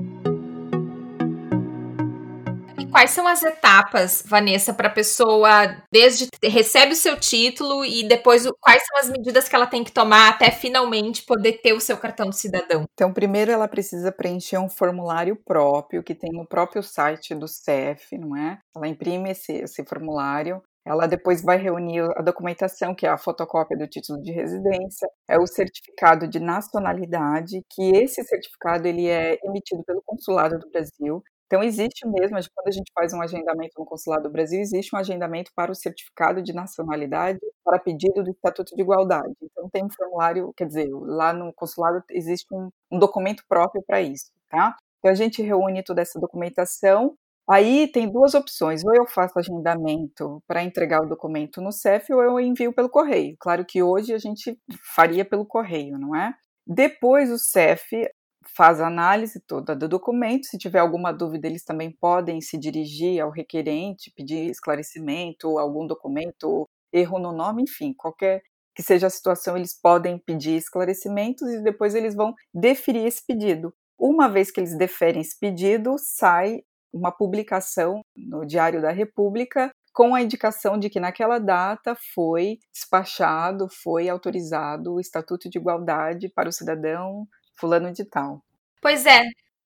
E quais são as etapas, Vanessa, para a pessoa, desde recebe o seu título e depois quais são as medidas que ela tem que tomar até finalmente poder ter o seu cartão de cidadão? Então, primeiro ela precisa preencher um formulário próprio, que tem no próprio site do CEF, não é? Ela imprime esse formulário, ela depois vai reunir a documentação, que é a fotocópia do título de residência, é o certificado de nacionalidade, que esse certificado ele é emitido pelo Consulado do Brasil. Então, existe mesmo, quando a gente faz um agendamento no Consulado do Brasil, existe um agendamento para o certificado de nacionalidade para pedido do Estatuto de Igualdade. Então, tem um formulário, quer dizer, lá no Consulado existe um documento próprio para isso, tá? Então, a gente reúne toda essa documentação. Aí tem 2 opções, ou eu faço agendamento para entregar o documento no CEF, ou eu envio pelo correio. Claro que hoje a gente faria pelo correio, não é? Depois o CEF faz a análise toda do documento, se tiver alguma dúvida eles também podem se dirigir ao requerente, pedir esclarecimento, algum documento, erro no nome, enfim, qualquer que seja a situação, eles podem pedir esclarecimentos e depois eles vão deferir esse pedido. Uma vez que eles deferem esse pedido, sai uma publicação no Diário da República com a indicação de que naquela data foi despachado, foi autorizado o Estatuto de Igualdade para o cidadão fulano de tal. Pois é,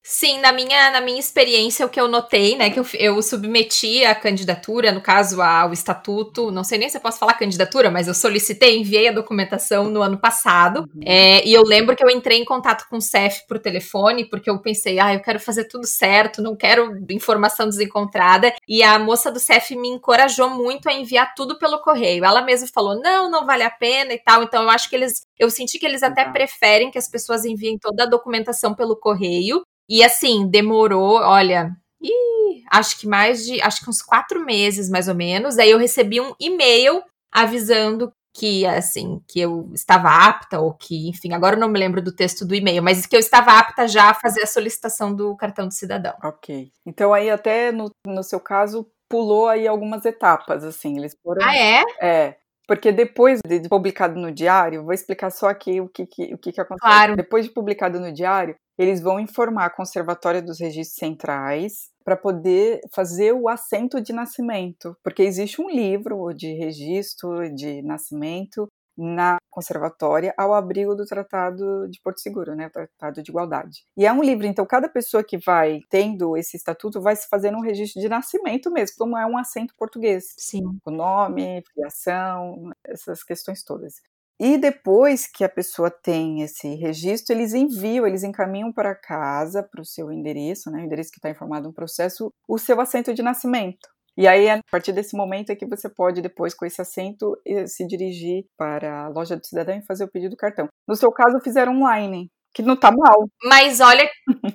Sim, na minha experiência, o que eu notei, né, que eu submeti a candidatura, no caso, ao estatuto, não sei nem se eu posso falar candidatura, mas eu solicitei, enviei a documentação no ano passado, e eu lembro que eu entrei em contato com o CEF por telefone, porque eu pensei, eu quero fazer tudo certo, não quero informação desencontrada, e a moça do CEF me encorajou muito a enviar tudo pelo correio. Ela mesma falou, não vale a pena e tal, então eu senti que eles até preferem que as pessoas enviem toda a documentação pelo correio. E assim, demorou, olha, acho que uns 4 meses, mais ou menos. Aí eu recebi um e-mail avisando que, assim, que eu estava apta, ou que, enfim, agora eu não me lembro do texto do e-mail, mas que eu estava apta já a fazer a solicitação do cartão de cidadão. Ok. Então aí até no seu caso, pulou aí algumas etapas, assim, eles foram... Ah, é? É. Porque depois de publicado no diário, vou explicar só aqui o que acontece. Claro. Depois de publicado no diário, eles vão informar a Conservatória dos Registros Centrais para poder fazer o assento de nascimento, porque existe um livro de registro de nascimento na Conservatória ao abrigo do Tratado de Porto Seguro, né, o Tratado de Igualdade. E é um livro, então cada pessoa que vai tendo esse estatuto vai se fazendo um registro de nascimento mesmo, como é um assento português. Sim. O nome, filiação, essas questões todas. E depois que a pessoa tem esse registro, eles encaminham para casa, para o seu endereço, né, o endereço que está informado no processo, o seu assento de nascimento. E aí, a partir desse momento é que você pode, depois, com esse assento, se dirigir para a loja do cidadão e fazer o pedido do cartão. No seu caso, fizeram online, que não tá mal. Mas olha,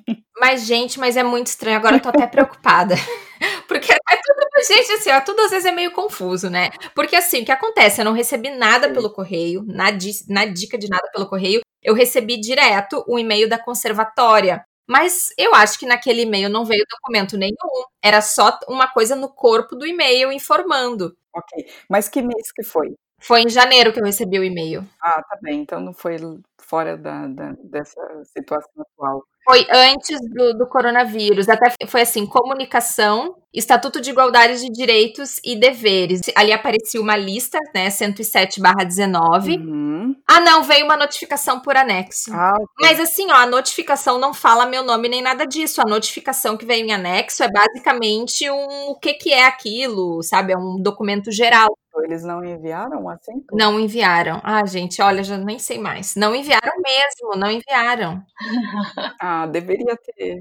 mas é muito estranho, agora eu tô até preocupada. Porque é tudo, gente, assim, tudo às vezes é meio confuso, né? Porque assim, o que acontece? Eu não recebi nada pelo correio, na dica de nada pelo correio, eu recebi direto o e-mail da conservatória. Mas eu acho que naquele e-mail não veio documento nenhum, era só uma coisa no corpo do e-mail informando. Ok, mas que mês que foi? Foi em janeiro que eu recebi o e-mail. Ah, tá bem, então não foi fora dessa situação atual. Foi antes do coronavírus, até foi assim, comunicação, Estatuto de Igualdade de Direitos e Deveres. Ali aparecia uma lista, né, 107/19. Ah, não, veio uma notificação por anexo. Okay. Mas assim, a notificação não fala meu nome nem nada disso. A notificação que veio em anexo é basicamente o que é aquilo, sabe? É um documento geral. Eles não enviaram o assento? Não enviaram. Ah, gente, olha, já nem sei mais. Não enviaram mesmo, não enviaram. Ah, deveria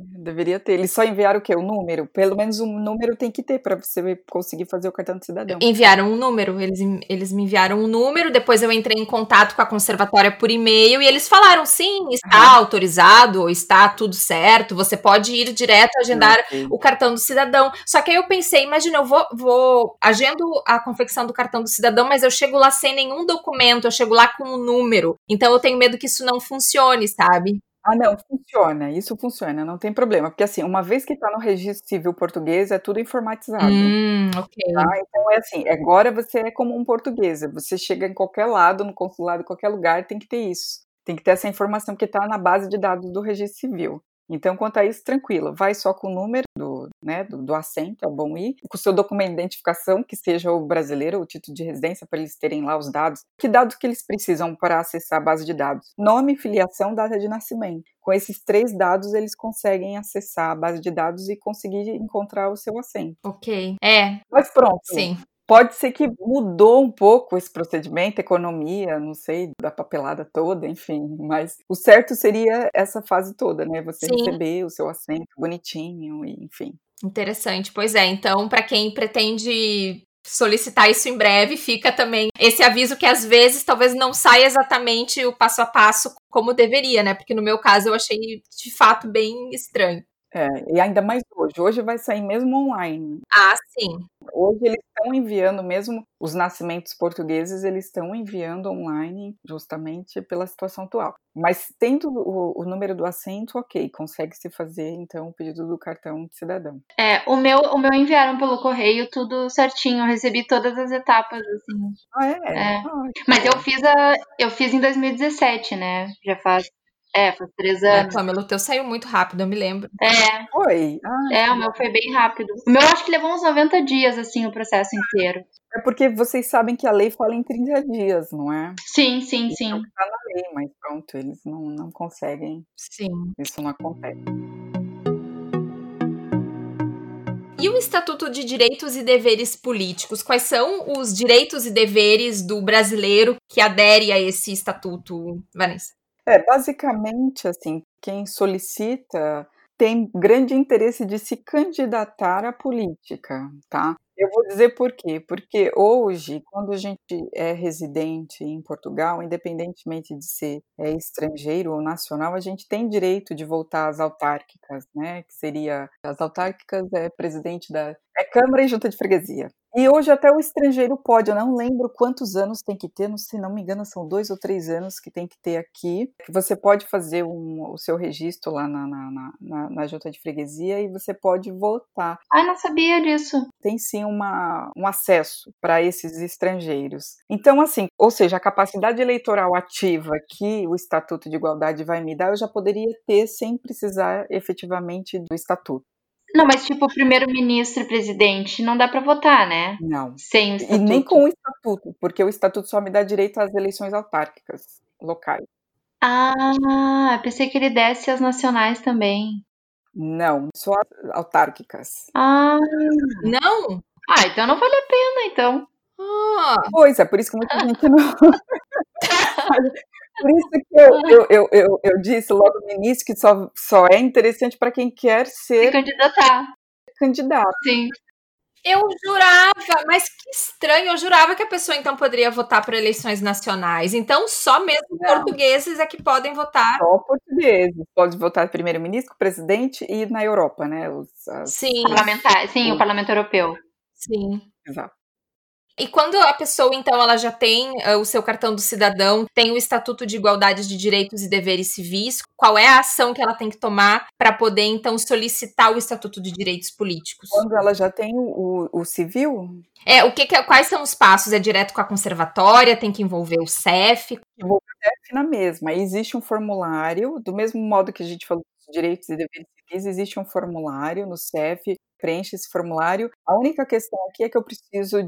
ter. Eles só enviaram o quê? O número? Pelo menos um número tem que ter para você conseguir fazer o cartão de cidadão. Enviaram um número, eles me enviaram um número, depois eu entrei em contato com a conservatória por e-mail e eles falaram, sim, está autorizado, está tudo certo, você pode ir direto agendar o cartão do cidadão. Só que aí eu pensei, imagina, eu vou agendo a confecção do cartão do cidadão, mas eu chego lá sem nenhum documento, eu chego lá com um número, então eu tenho medo que isso não funcione, sabe? Ah, não, funciona, isso funciona, não tem problema, porque assim, uma vez que está no registro civil português, é tudo informatizado. Ok. Tá? Então é assim, agora você é como um portuguesa, você chega em qualquer lado, no consulado, em qualquer lugar, tem que ter isso. Tem que ter essa informação que está na base de dados do registro civil. Então, quanto a isso, tranquilo, vai só com o número do assento, é bom ir, com o seu documento de identificação, que seja o brasileiro, o título de residência, para eles terem lá os dados. Que dados que eles precisam para acessar a base de dados? Nome, filiação, data de nascimento. Com esses 3 dados, eles conseguem acessar a base de dados e conseguir encontrar o seu assento. Ok, Mas pronto. Sim. Pode ser que mudou um pouco esse procedimento, economia, não sei, da papelada toda, enfim, mas o certo seria essa fase toda, né? Você receber o seu assento bonitinho, enfim. Interessante, pois é. Então, para quem pretende solicitar isso em breve, fica também esse aviso que às vezes talvez não saia exatamente o passo a passo como deveria, né? Porque no meu caso eu achei de fato bem estranho. E ainda mais hoje. Hoje vai sair mesmo online. Ah, sim. Hoje eles estão enviando mesmo os nascimentos portugueses, eles estão enviando online justamente pela situação atual. Mas tendo o número do assento, ok, consegue-se fazer então o pedido do cartão de cidadão. O meu enviaram pelo correio tudo certinho, eu recebi todas as etapas, assim. Ah, é? Mas eu fiz em 2017, né? Já faz 3 anos. Pamela, o teu saiu muito rápido, eu me lembro. Foi? O meu foi bem rápido. O meu acho que levou uns 90 dias, assim, o processo inteiro. É porque vocês sabem que a lei fala em 30 dias, não é? Sim. Então tá na lei, mas pronto, eles não conseguem. Sim. Isso não acontece. E o Estatuto de Direitos e Deveres Políticos? Quais são os direitos e deveres do brasileiro que adere a esse estatuto, Vanessa? Basicamente, assim, quem solicita tem grande interesse de se candidatar à política, tá? Eu vou dizer por quê. Porque hoje, quando a gente é residente em Portugal, independentemente de ser estrangeiro ou nacional, a gente tem direito de votar às autárquicas, né? Que seria, as autárquicas presidente da Câmara e Junta de Freguesia. E hoje até o estrangeiro pode, eu não lembro quantos anos tem que ter, se não me engano são 2 ou 3 anos que tem que ter aqui, que você pode fazer o seu registro lá na Junta de Freguesia e você pode votar. Não sabia disso. Tem sim um acesso para esses estrangeiros. Então, assim, ou seja, a capacidade eleitoral ativa que o Estatuto de Igualdade vai me dar, eu já poderia ter sem precisar efetivamente do Estatuto. Não, mas tipo, o primeiro-ministro e presidente não dá para votar, né? Não. Sem o estatuto. E nem com o estatuto, porque o estatuto só me dá direito às eleições autárquicas locais. Eu pensei que ele desse as nacionais também. Não, só as autárquicas. Não? Então não vale a pena, então. Pois é, por isso que muita gente não... Por isso que eu disse logo no início que só é interessante para quem quer ser candidato. Sim. Eu jurava, mas que estranho, eu jurava que a pessoa então poderia votar para eleições nacionais. Então só mesmo portugueses é que podem votar. Só portugueses. Pode votar primeiro-ministro, presidente e na Europa, né? Sim. Parlamentar, sim, o Parlamento Europeu. Sim. Exato. E quando a pessoa, então, ela já tem o seu cartão do cidadão, tem o Estatuto de Igualdade de Direitos e Deveres Civis, qual é a ação que ela tem que tomar para poder, então, solicitar o Estatuto de Direitos Políticos? Quando ela já tem o civil? Quais são os passos? É direto com a conservatória? Tem que envolver o CEF? Envolver o CEF na mesma. Existe um formulário, do mesmo modo que a gente falou dos direitos e deveres civis, existe um formulário no CEF, preenche esse formulário. A única questão aqui é que eu preciso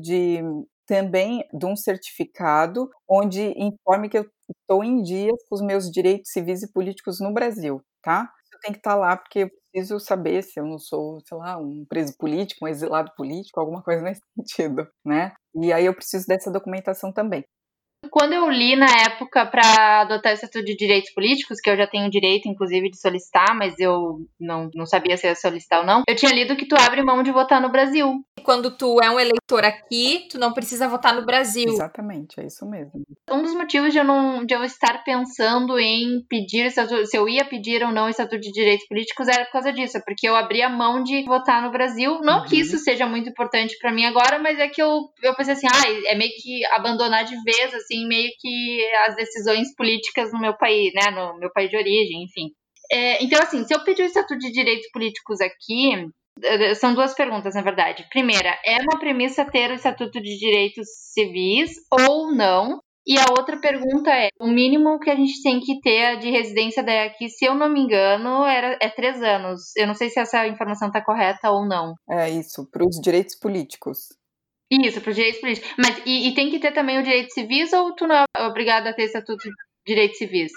também de um certificado onde informe que eu estou em dia com os meus direitos civis e políticos no Brasil, tá? Eu tenho que estar lá porque eu preciso saber se eu não sou, sei lá, um preso político, um exilado político, alguma coisa nesse sentido, né? E aí eu preciso dessa documentação também. Quando eu li na época para adotar o Estatuto de Direitos Políticos, que eu já tenho direito, inclusive, de solicitar, mas eu não sabia se ia solicitar ou não, eu tinha lido que tu abre mão de votar no Brasil. Quando tu é um eleitor aqui, tu não precisa votar no Brasil. Exatamente, é isso mesmo. Um dos motivos de eu estar pensando em pedir, se eu ia pedir ou não o Estatuto de Direitos Políticos, era por causa disso, porque eu abri a mão de votar no Brasil. Não que isso seja muito importante para mim agora, mas é que eu pensei assim, é meio que abandonar de vez, assim, meio que as decisões políticas no meu país, né, no meu país de origem, enfim. Então, assim, se eu pedir o Estatuto de Direitos Políticos aqui, são duas perguntas, na verdade. Primeira, é uma premissa ter o Estatuto de Direitos Civis ou não? E a outra pergunta é, o mínimo que a gente tem que ter de residência daqui, se eu não me engano, é 3 anos. Eu não sei se essa informação está correta ou não. É isso, para os direitos políticos. Isso, para os direitos políticos. Mas e tem que ter também o direito civis ou tu não é obrigado a ter Estatuto de Direitos Civis?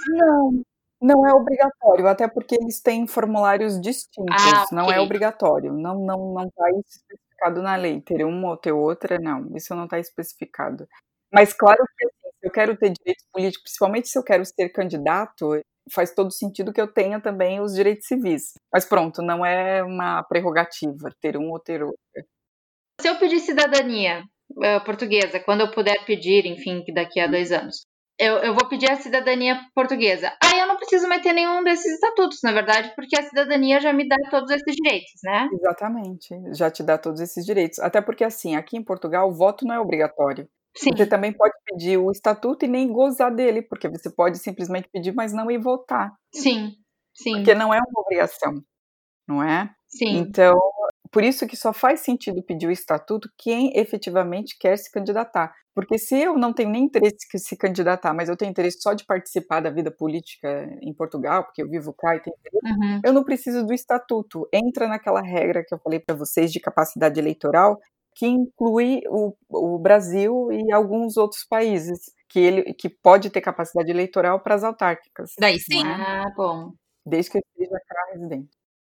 Não é obrigatório, até porque eles têm formulários distintos, não é obrigatório, não está especificado na lei, ter uma ou ter outra, não, isso não está especificado. Mas claro que assim, se eu quero ter direitos políticos, principalmente se eu quero ser candidato, faz todo sentido que eu tenha também os direitos civis. Mas pronto, não é uma prerrogativa ter um ou ter outra. Se eu pedir cidadania portuguesa, quando eu puder pedir, enfim, daqui a 2 anos, eu vou pedir a cidadania portuguesa. Aí eu não preciso mais ter nenhum desses estatutos, na verdade, porque a cidadania já me dá todos esses direitos, né? Exatamente, já te dá todos esses direitos. Até porque, assim, aqui em Portugal, o voto não é obrigatório. Sim. Você também pode pedir o estatuto e nem gozar dele, porque você pode simplesmente pedir, mas não ir votar. Sim. Porque não é uma obrigação, não é? Sim. Então, por isso que só faz sentido pedir o estatuto quem efetivamente quer se candidatar. Porque se eu não tenho nem interesse em se candidatar, mas eu tenho interesse só de participar da vida política em Portugal, porque eu vivo cá e tenho interesse, eu não preciso do estatuto. Entra naquela regra que eu falei para vocês de capacidade eleitoral, que inclui o Brasil e alguns outros países, que pode ter capacidade eleitoral para as autárquicas. Daí sim. Bom. Desde que eu esteja cá residente.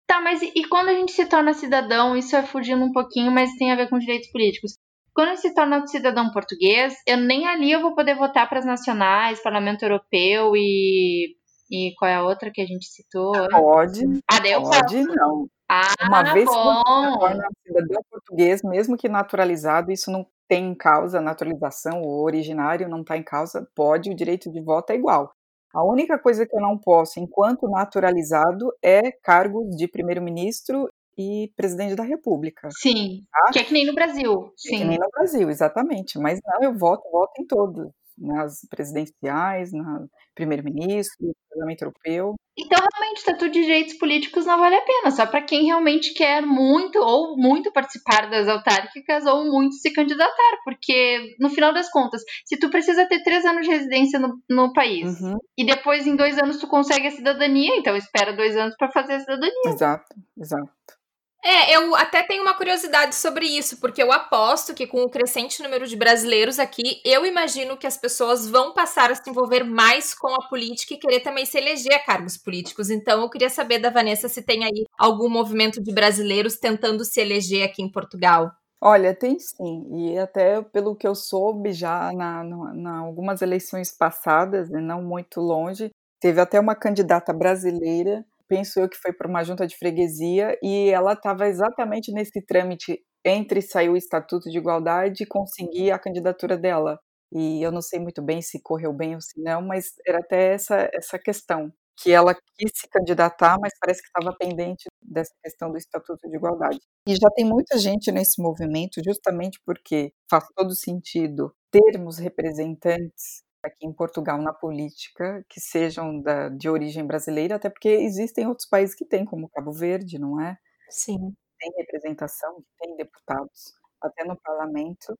Tá, mas e quando a gente se torna cidadão, isso é fugindo um pouquinho, mas tem a ver com direitos políticos. Quando a gente se torna cidadão português, nem ali eu vou poder votar para as nacionais, Parlamento Europeu e qual é a outra que a gente citou? Pode, daí eu pode posso. não. Uma vez que você se Bom. torna cidadão português, mesmo que naturalizado, isso não tem em causa a naturalização, o originário não está em causa, pode, o direito de voto é igual. A única coisa que eu não posso, enquanto naturalizado, é cargos de primeiro-ministro e presidente da República. Sim, Tá? que é que nem no Brasil. É que nem no Brasil, exatamente. Mas não, eu voto em todos, nas presidenciais, na primeiro-ministro, parlamento europeu. Então, realmente, estatuto de direitos políticos não vale a pena, só para quem realmente quer muito ou muito participar das autárquicas ou muito se candidatar, porque, no final das contas, se tu precisa ter 3 anos de residência no país e depois, em 2 anos, tu consegue a cidadania, então espera 2 anos para fazer a cidadania. Exato. Eu até tenho uma curiosidade sobre isso, porque eu aposto que com o crescente número de brasileiros aqui, eu imagino que as pessoas vão passar a se envolver mais com a política e querer também se eleger a cargos políticos. Então, eu queria saber da Vanessa se tem aí algum movimento de brasileiros tentando se eleger aqui em Portugal. Olha, tem sim, e até pelo que eu soube já na algumas eleições passadas, e não muito longe, teve até uma candidata brasileira, penso eu que foi para uma junta de freguesia, e ela estava exatamente nesse trâmite entre sair o Estatuto de Igualdade e conseguir a candidatura dela. E eu não sei muito bem se correu bem ou se não, mas era até essa questão, que ela quis se candidatar, mas parece que estava pendente dessa questão do Estatuto de Igualdade. E já tem muita gente nesse movimento, justamente porque faz todo sentido termos representantes aqui em Portugal na política que sejam de origem brasileira, até porque existem outros países que têm, como Cabo Verde, não é? Sim. Tem representação, tem deputados, até no parlamento,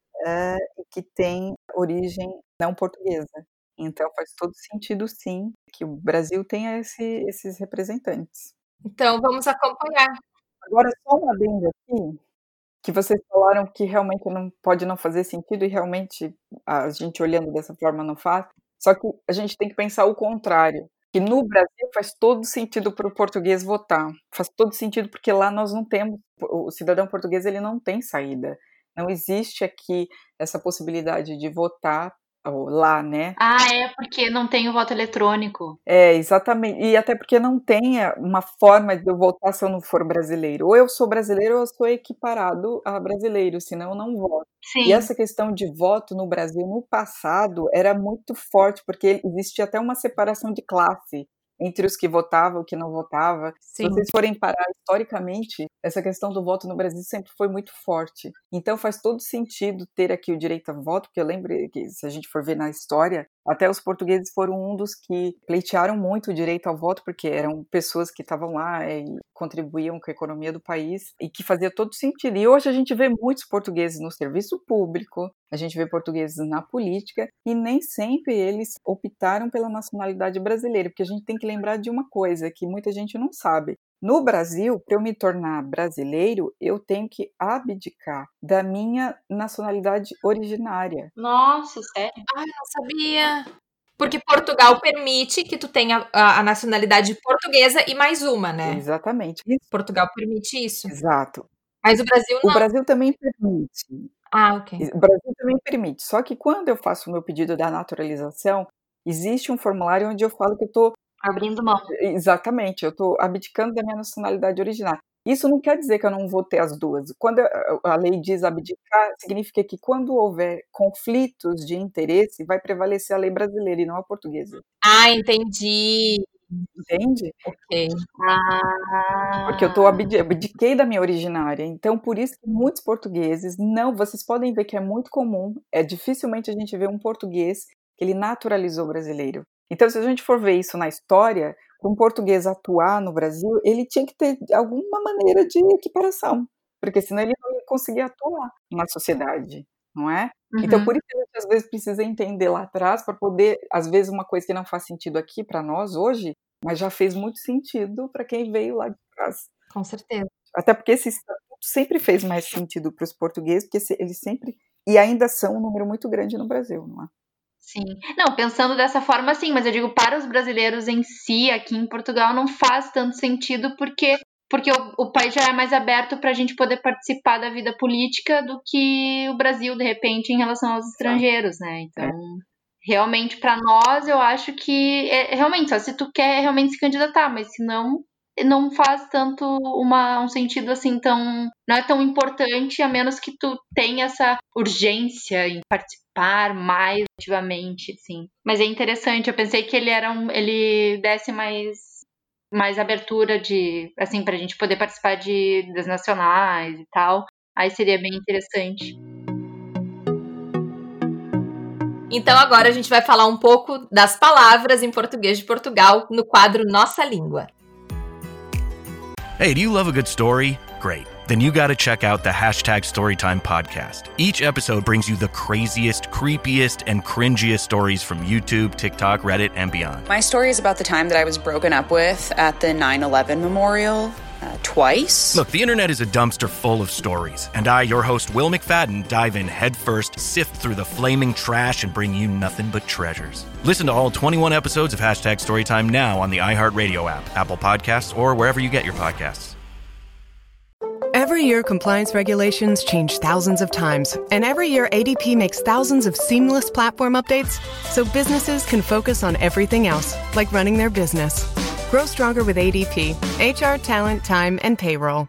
e que tem origem não portuguesa. Então faz todo sentido, sim, que o Brasil tenha esses representantes. Então, vamos acompanhar. Agora, só um adendo aqui, que vocês falaram que realmente pode não fazer sentido, e realmente a gente olhando dessa forma não faz, só que a gente tem que pensar o contrário, que no Brasil faz todo sentido para o português votar, faz todo sentido porque lá nós não temos, o cidadão português ele não tem saída, não existe aqui essa possibilidade de votar lá, né? Porque não tem o voto eletrônico. Exatamente, e até porque não tem uma forma de eu votar se eu não for brasileiro, ou eu sou brasileiro ou eu sou equiparado a brasileiro, senão eu não voto. Sim. E essa questão de voto no Brasil, no passado, era muito forte, porque existia até uma separação de classe entre os que votavam e os que não votavam. Sim. Se vocês forem parar historicamente, essa questão do voto no Brasil sempre foi muito forte. Então faz todo sentido ter aqui o direito a voto, porque eu lembro que, se a gente for ver na história, até os portugueses foram um dos que pleitearam muito o direito ao voto, porque eram pessoas que estavam lá e contribuíam com a economia do país, e que fazia todo sentido. E hoje a gente vê muitos portugueses no serviço público, a gente vê portugueses na política, e nem sempre eles optaram pela nacionalidade brasileira, porque a gente tem que lembrar de uma coisa que muita gente não sabe. No Brasil, para eu me tornar brasileiro, eu tenho que abdicar da minha nacionalidade originária. Nossa, sério? Ai, não sabia. Porque Portugal permite que tu tenha a nacionalidade portuguesa e mais uma, né? Exatamente. Portugal permite isso. Exato. Mas o Brasil não. O Brasil também permite. Ok. O Brasil também permite. Só que quando eu faço o meu pedido da naturalização, existe um formulário onde eu falo que eu estou abrindo mão. Exatamente, eu estou abdicando da minha nacionalidade originária. Isso não quer dizer que eu não vou ter as duas. Quando a lei diz abdicar, significa que quando houver conflitos de interesse, vai prevalecer a lei brasileira e não a portuguesa. Entendi. Entende? Ok. Porque eu abdiquei da minha originária. Então, por isso que muitos portugueses vocês podem ver que é muito comum, dificilmente a gente vê um português que ele naturalizou brasileiro. Então, se a gente for ver isso na história, para um português atuar no Brasil, ele tinha que ter alguma maneira de equiparação, porque senão ele não ia conseguir atuar na sociedade, não é? Uhum. Então, por isso que a gente às vezes precisa entender lá atrás, para poder, às vezes uma coisa que não faz sentido aqui para nós hoje, mas já fez muito sentido para quem veio lá de trás. Com certeza. Até porque esse estatuto sempre fez mais sentido para os portugueses, porque eles sempre, e ainda são um número muito grande no Brasil, não é? Sim. Não, pensando dessa forma, sim, mas eu digo, para os brasileiros em si, aqui em Portugal, não faz tanto sentido, porque porque o país já é mais aberto para a gente poder participar da vida política do que o Brasil, de repente, em relação aos estrangeiros, né? Então, realmente, para nós, eu acho que realmente, só se tu quer realmente se candidatar, mas se não faz tanto um sentido assim não é tão importante, a menos que tu tenha essa urgência em participar mais ativamente, assim. Mas é interessante, eu pensei que ele desse mais abertura assim, pra gente poder participar das nacionais e tal. Aí seria bem interessante. Então agora a gente vai falar um pouco das palavras em português de Portugal no quadro Nossa Língua. Hey, do you love a good story? Great. Then you gotta check out the #Storytime podcast. Each episode brings you the craziest, creepiest, and cringiest stories from YouTube, TikTok, Reddit, and beyond. My story is about the time that I was broken up with at the 9/11 memorial. Twice. Look, the internet is a dumpster full of stories, and I, your host, Will McFadden, dive in headfirst, sift through the flaming trash, and bring you nothing but treasures. Listen to all 21 episodes of #Storytime now on the iHeartRadio app, Apple Podcasts, or wherever you get your podcasts. Every year, compliance regulations change thousands of times, and every year ADP makes thousands of seamless platform updates so businesses can focus on everything else, like running their business. Grow stronger with ADP, HR, talent, time, and payroll.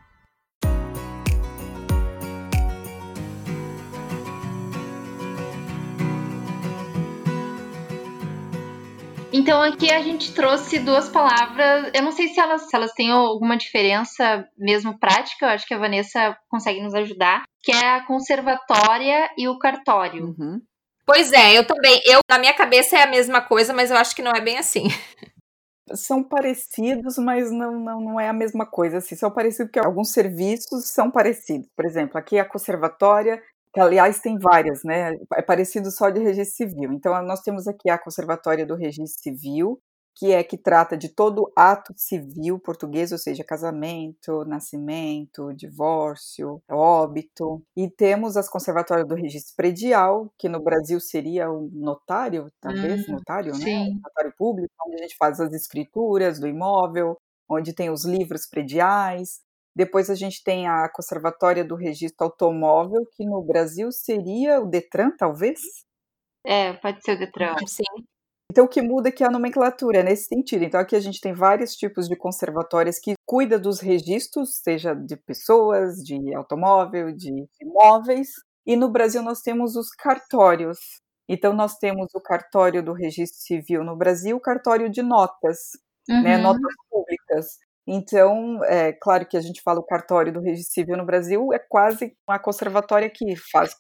Então aqui a gente trouxe duas palavras, eu não sei se elas têm alguma diferença mesmo prática, eu acho que a Vanessa consegue nos ajudar, que é a conservatória e o cartório. Uhum. Pois é, eu também. Na minha cabeça é a mesma coisa, mas eu acho que não é bem assim. São parecidos, mas não é a mesma coisa. Assim, são parecidos porque alguns serviços são parecidos. Por exemplo, aqui a conservatória, que aliás tem várias, né? É parecido só de registro civil. Então, nós temos aqui a conservatória do registro civil, que trata de todo ato civil português, ou seja, casamento, nascimento, divórcio, óbito. E temos as conservatórias do registro predial, que no Brasil seria o notário, talvez, notário, sim. né? Notário público, onde a gente faz as escrituras do imóvel, onde tem os livros prediais. Depois a gente tem a conservatória do registro automóvel, que no Brasil seria o Detran, talvez? Pode ser o Detran. Sim. Então, o que muda é que a nomenclatura é nesse sentido. Então, aqui a gente tem vários tipos de conservatórias que cuidam dos registros, seja de pessoas, de automóvel, de imóveis. E no Brasil nós temos os cartórios. Então, nós temos o cartório do registro civil no Brasil, o cartório de notas, né, notas públicas. Então, é claro que a gente fala o cartório do registro civil no Brasil, é quase uma conservatória que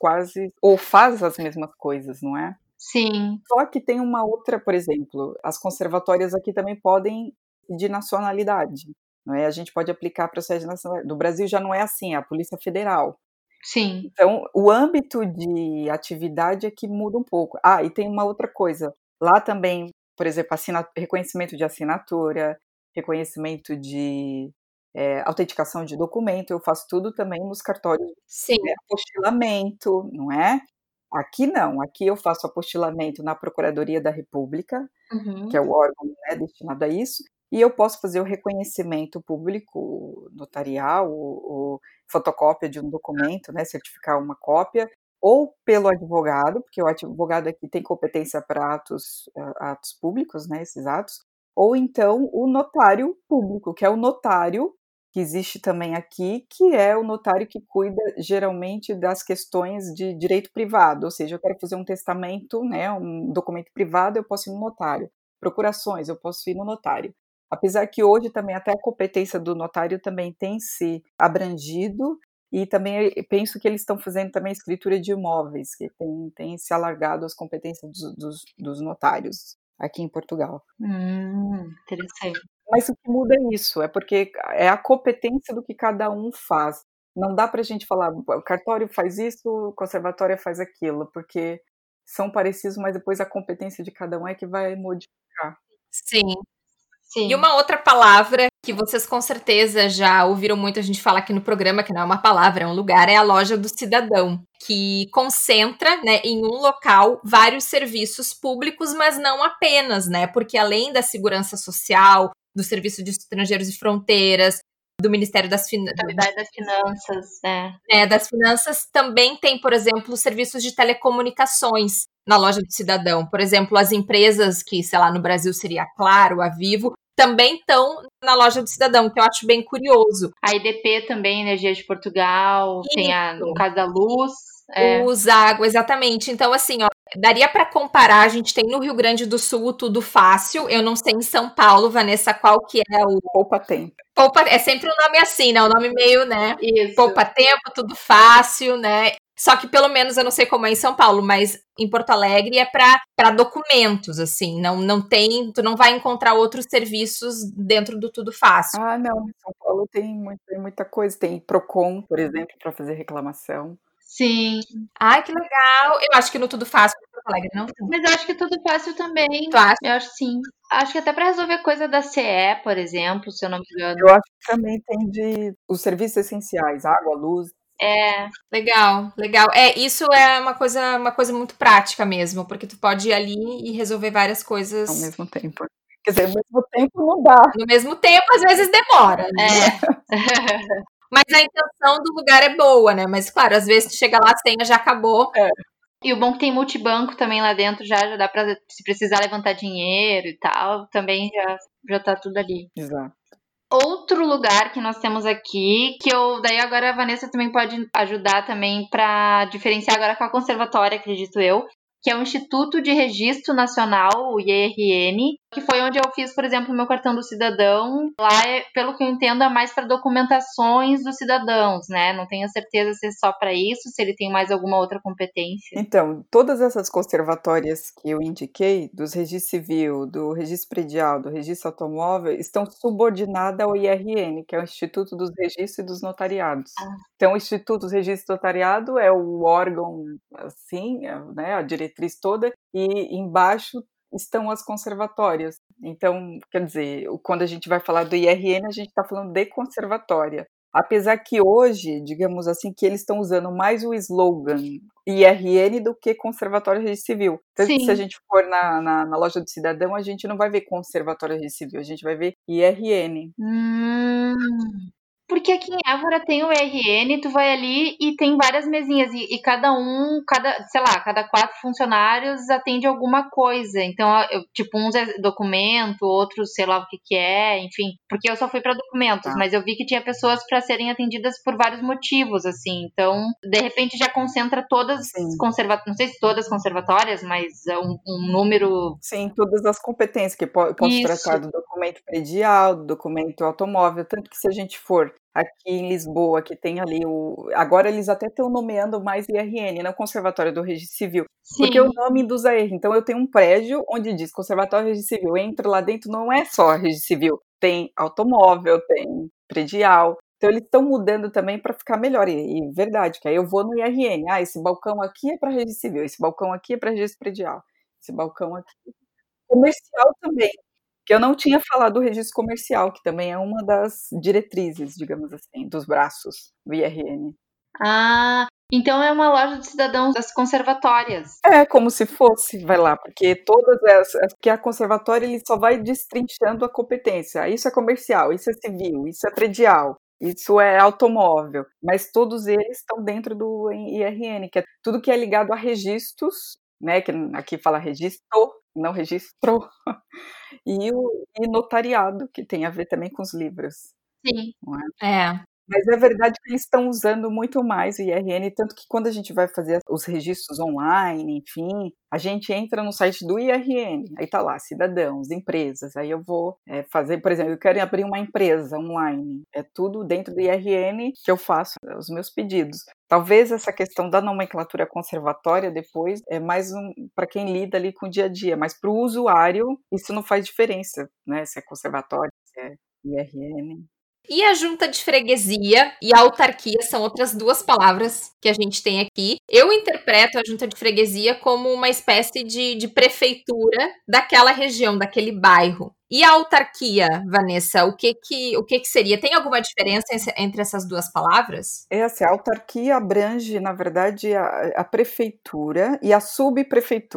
faz as mesmas coisas, não é? Sim. Só que tem uma outra, por exemplo, as conservatórias aqui também podem de nacionalidade, não é? A gente pode aplicar para o sede nacional. Do Brasil já não é assim, é a Polícia Federal. Sim. Então, o âmbito de atividade é que muda um pouco. E tem uma outra coisa. Lá também, por exemplo, reconhecimento de assinatura, reconhecimento de autenticação de documento, eu faço tudo também nos cartórios. Sim. Apostilamento, não é? Aqui não, aqui eu faço apostilamento na Procuradoria da República, que é o órgão, né, destinado a isso, e eu posso fazer o reconhecimento público notarial, ou fotocópia de um documento, né, certificar uma cópia, ou pelo advogado, porque o advogado aqui tem competência para atos públicos, né, esses atos, ou então o notário público, que é o notário, que existe também aqui, que é o notário que cuida geralmente das questões de direito privado, ou seja, eu quero fazer um testamento, né, um documento privado, eu posso ir no notário. Procurações, eu posso ir no notário. Apesar que hoje também até a competência do notário também tem se abrangido, e também penso que eles estão fazendo também escritura de imóveis, que tem se alargado as competências dos notários aqui em Portugal. Interessante. Mas o que muda é isso, é porque é a competência do que cada um faz. Não dá para a gente falar, o cartório faz isso, o conservatório faz aquilo, porque são parecidos, mas depois a competência de cada um é que vai modificar. Sim. E uma outra palavra que vocês com certeza já ouviram muito a gente falar aqui no programa, que não é uma palavra, é um lugar, é a loja do cidadão, que concentra, né, em um local vários serviços públicos, mas não apenas, né, porque além da segurança social, do Serviço de Estrangeiros e Fronteiras, do Ministério das Finanças. Contabilidade das Finanças, Das Finanças também tem, por exemplo, serviços de telecomunicações na loja do cidadão. Por exemplo, as empresas que, sei lá, no Brasil seria a Claro, a Vivo, também estão na loja do cidadão, que eu acho bem curioso. A IDP também, Energia de Portugal, tem no caso da luz. Luz, água, exatamente. Então, assim, ó, daria para comparar, a gente tem no Rio Grande do Sul Tudo Fácil, eu não sei em São Paulo, Vanessa, qual que é o... Poupa Tempo. É sempre um nome assim, né? Um nome meio, né? Isso. Poupa Tempo, Tudo Fácil, né? Só que pelo menos eu não sei como é em São Paulo, mas em Porto Alegre é para documentos, assim, não tem, tu não vai encontrar outros serviços dentro do Tudo Fácil. Ah, não, em São Paulo tem muita coisa, tem Procon, por exemplo, para fazer reclamação. Sim. Ai, que legal. Eu acho que no Tudo Fácil em Porto Alegre não tem. Mas eu acho que Tudo Fácil também. Tu acha? Eu acho sim. Acho que até para resolver coisa da CE, por exemplo, se eu não me engano. Eu acho que também tem os serviços essenciais, água, luz. Legal. Isso é uma coisa muito prática mesmo, porque tu pode ir ali e resolver várias coisas ao mesmo tempo. Quer dizer, ao mesmo tempo não dá. No mesmo tempo, às vezes demora, né? Mas a intenção do lugar é boa, né? Mas, claro, às vezes tu chega lá, a senha já acabou. E o bom que tem multibanco também lá dentro, já dá pra, se precisar levantar dinheiro e tal, também já tá tudo ali. Exato. Outro lugar que nós temos aqui, daí agora a Vanessa também pode ajudar também pra diferenciar agora com a conservatória, acredito eu, que é o Instituto de Registro Nacional, o IRN, que foi onde eu fiz, por exemplo, o meu cartão do cidadão. Lá, pelo que eu entendo, é mais para documentações dos cidadãos, né? Não tenho certeza se é só para isso, se ele tem mais alguma outra competência. Então, todas essas conservatórias que eu indiquei, dos registro civil, do registro predial, do registro automóvel, estão subordinadas ao IRN, que é o Instituto dos Registros e dos Notariados. Então, o Instituto dos Registros e Notariado é o órgão, assim, né, a diretriz toda, e embaixo estão as conservatórias. Então, quer dizer, quando a gente vai falar do IRN, a gente está falando de conservatória. Apesar que hoje, digamos assim, que eles estão usando mais o slogan IRN do que Conservatório de Registro Civil. Tanto que se a gente for na loja do cidadão, a gente não vai ver Conservatório de Registro Civil, a gente vai ver IRN. Porque aqui em Évora tem o IRN, tu vai ali e tem várias mesinhas, e cada 4 funcionários atende alguma coisa. Então, tipo, uns é documento, outros sei lá o que é, enfim. Porque eu só fui para documentos, mas eu vi que tinha pessoas para serem atendidas por vários motivos, assim. Então, de repente já concentra todas não sei se todas conservatórias, mas um número... Sim, todas as competências, que posso tratar do documento predial, do documento automóvel, tanto que se a gente for aqui em Lisboa, que tem ali agora eles até estão nomeando mais IRN, não Conservatório do Registro Civil, porque o nome induz a erro. Então eu tenho um prédio onde diz Conservatório do Registro Civil, entra lá dentro, não é só Registro Civil, tem automóvel, tem predial. Então eles estão mudando também para ficar melhor, e verdade, que aí eu vou no IRN, esse balcão aqui é para Registro Civil, esse balcão aqui é para Registro Predial, esse balcão aqui comercial também. Que eu não tinha falado do registro comercial, que também é uma das diretrizes, digamos assim, dos braços do IRN. Então é uma loja de cidadãos das conservatórias. É, como se fosse, vai lá, porque todas essas, que a conservatória ele só vai destrinchando a competência. Isso é comercial, isso é civil, isso é predial, isso é automóvel, mas todos eles estão dentro do IRN, que é tudo que é ligado a registros, né, que aqui fala registro, não registro, e notariado, que tem a ver também com os livros. Sim. Não é? Mas é verdade que eles estão usando muito mais o IRN, tanto que quando a gente vai fazer os registros online, enfim, a gente entra no site do IRN, aí tá lá, cidadãos, empresas, aí eu vou fazer, por exemplo, eu quero abrir uma empresa online, é tudo dentro do IRN que eu faço os meus pedidos. Talvez essa questão da nomenclatura conservatória depois é mais para quem lida ali com o dia a dia, mas para o usuário isso não faz diferença, né? Se é conservatório, se é IRN. E a junta de freguesia e a autarquia são outras duas palavras que a gente tem aqui. Eu interpreto a junta de freguesia como uma espécie de prefeitura daquela região, daquele bairro. E a autarquia, Vanessa, o que seria? Tem alguma diferença entre essas duas palavras? Assim, a autarquia abrange, na verdade, a prefeitura e a subprefeitura.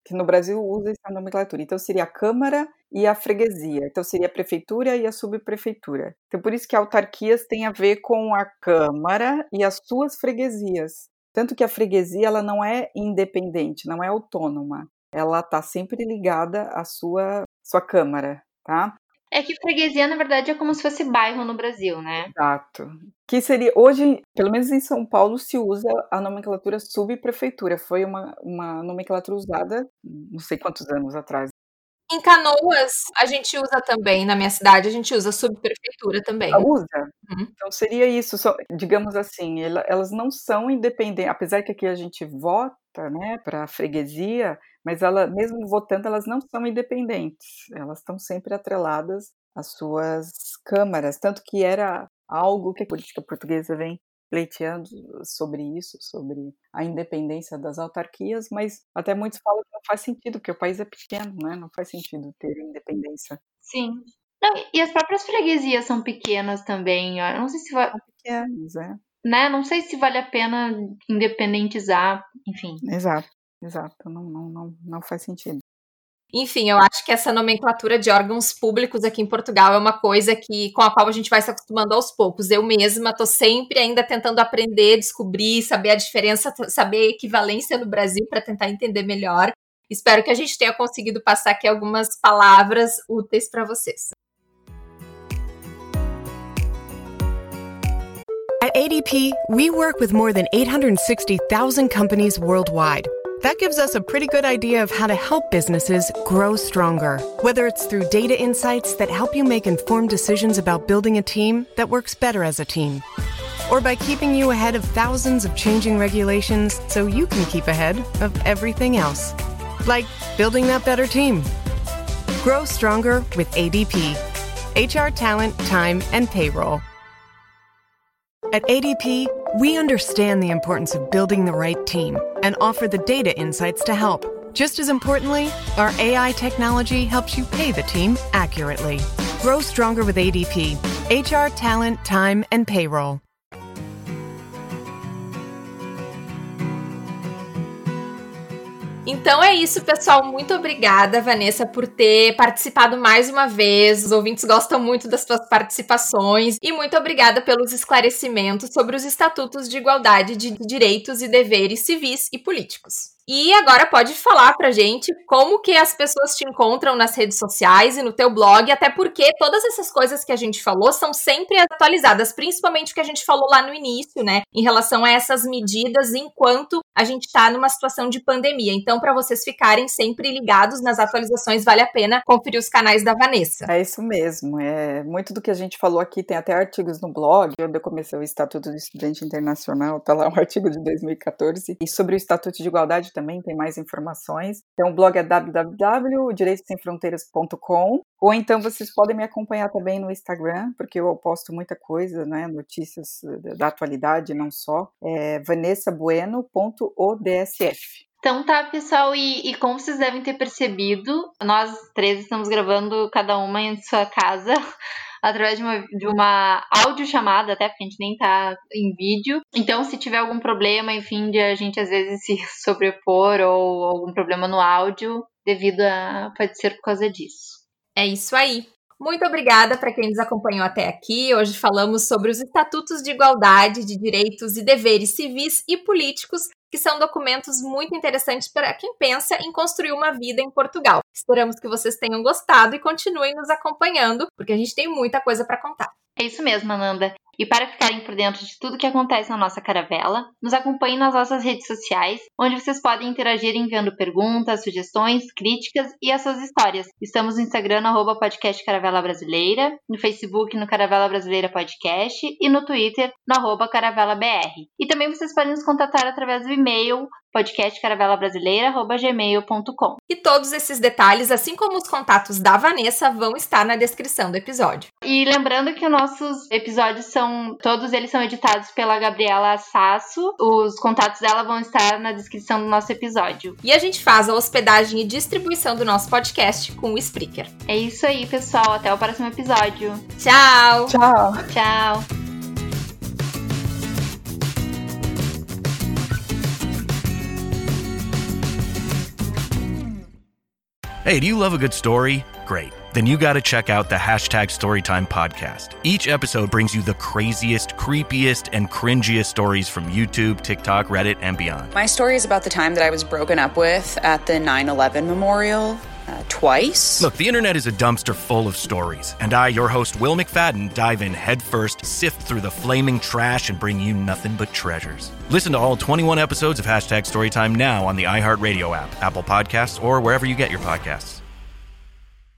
que no Brasil usa essa nomenclatura. Então, seria a Câmara e a freguesia. Então, seria a prefeitura e a subprefeitura. Então, por isso que autarquias tem a ver com a Câmara e as suas freguesias. Tanto que a freguesia ela não é independente, não é autônoma. Ela está sempre ligada à sua Câmara, tá? É que freguesia, na verdade, é como se fosse bairro no Brasil, né? Exato. Que seria, hoje, pelo menos em São Paulo, se usa a nomenclatura subprefeitura. Foi uma nomenclatura usada não sei quantos anos atrás. Em Canoas, a gente usa também, na minha cidade, a gente usa subprefeitura também. Usa? Então seria isso, digamos assim, elas não são independentes, apesar que aqui a gente vota, né, para a freguesia, mas mesmo votando, elas não são independentes, elas estão sempre atreladas às suas câmaras, tanto que era algo que a política portuguesa vem pleiteando sobre isso, sobre a independência das autarquias, mas até muitos falam que não faz sentido, porque o país é pequeno, né? Não faz sentido ter independência. Sim. Não, e as próprias freguesias são pequenas também. Eu não sei se são pequenas, né? Não sei se vale a pena independentizar, enfim. Exato. Não faz sentido. Enfim, eu acho que essa nomenclatura de órgãos públicos aqui em Portugal é uma coisa com a qual a gente vai se acostumando aos poucos. Eu mesma estou sempre ainda tentando aprender, descobrir, saber a diferença, saber a equivalência no Brasil para tentar entender melhor. Espero que a gente tenha conseguido passar aqui algumas palavras úteis para vocês. At ADP, we work with more than 860,000 companies worldwide. That gives us a pretty good idea of how to help businesses grow stronger, whether it's through data insights that help you make informed decisions about building a team that works better as a team, or by keeping you ahead of thousands of changing regulations so you can keep ahead of everything else, like building that better team. Grow stronger with ADP. HR, talent, time, and payroll. At ADP, we understand the importance of building the right team and offer the data insights to help. Just as importantly, our AI technology helps you pay the team accurately. Grow stronger with ADP. HR, talent, time, and payroll. Então é isso, pessoal. Muito obrigada, Vanessa, por ter participado mais uma vez. Os ouvintes gostam muito das suas participações. E muito obrigada pelos esclarecimentos sobre os estatutos de igualdade de direitos e deveres civis e políticos. E agora pode falar pra gente como que as pessoas te encontram nas redes sociais e no teu blog, até porque todas essas coisas que a gente falou são sempre atualizadas, principalmente o que a gente falou lá no início, né, em relação a essas medidas enquanto a gente tá numa situação de pandemia. Então, para vocês ficarem sempre ligados nas atualizações, vale a pena conferir os canais da Vanessa. É isso mesmo, muito do que a gente falou aqui, tem até artigos no blog, onde eu comecei o Estatuto do Estudante Internacional, tá lá um artigo de 2014, e sobre o Estatuto de Igualdade também tem mais informações. Então o blog é www.direitosemfronteiras.com, ou então vocês podem me acompanhar também no Instagram, porque eu posto muita coisa, né, notícias da atualidade, não só, vanessabueno.odsf. Então tá, pessoal, e como vocês devem ter percebido, nós três estamos gravando cada uma em sua casa, através de uma audiochamada, até porque a gente nem tá em vídeo. Então, se tiver algum problema, enfim, de a gente às vezes se sobrepor ou algum problema no áudio, pode ser por causa disso. É isso aí. Muito obrigada para quem nos acompanhou até aqui. Hoje falamos sobre os Estatutos de Igualdade de Direitos e Deveres Civis e Políticos, que são documentos muito interessantes para quem pensa em construir uma vida em Portugal. Esperamos que vocês tenham gostado e continuem nos acompanhando, porque a gente tem muita coisa para contar. É isso mesmo, Ananda. E para ficarem por dentro de tudo que acontece na nossa caravela, nos acompanhem nas nossas redes sociais, onde vocês podem interagir enviando perguntas, sugestões, críticas e as suas histórias. Estamos no Instagram, no @podcast Caravela Brasileira, no Facebook, no Caravela Brasileira Podcast e no Twitter, no @CaravelaBR. E também vocês podem nos contatar através do e-mail podcastcaravelabrasileira@gmail.com. E todos esses detalhes, assim como os contatos da Vanessa, vão estar na descrição do episódio. E lembrando que os nossos episódios todos eles são editados pela Gabriela Sasso. Os contatos dela vão estar na descrição do nosso episódio. E a gente faz a hospedagem e distribuição do nosso podcast com o Spreaker. É isso aí, pessoal. Até o próximo episódio. Tchau! Tchau! Tchau! Hey, do you love a good story? Great. Then you gotta check out the #Storytime podcast. Each episode brings you the craziest, creepiest, and cringiest stories from YouTube, TikTok, Reddit, and beyond. My story is about the time that I was broken up with at the 9/11 memorial. Twice. Look, the internet is a dumpster full of stories, and I, your host, Will McFadden, dive in headfirst, sift through the flaming trash, and bring you nothing but treasures. Listen to all 21 episodes of #Storytime now on the iHeartRadio app, Apple Podcasts, or wherever you get your podcasts.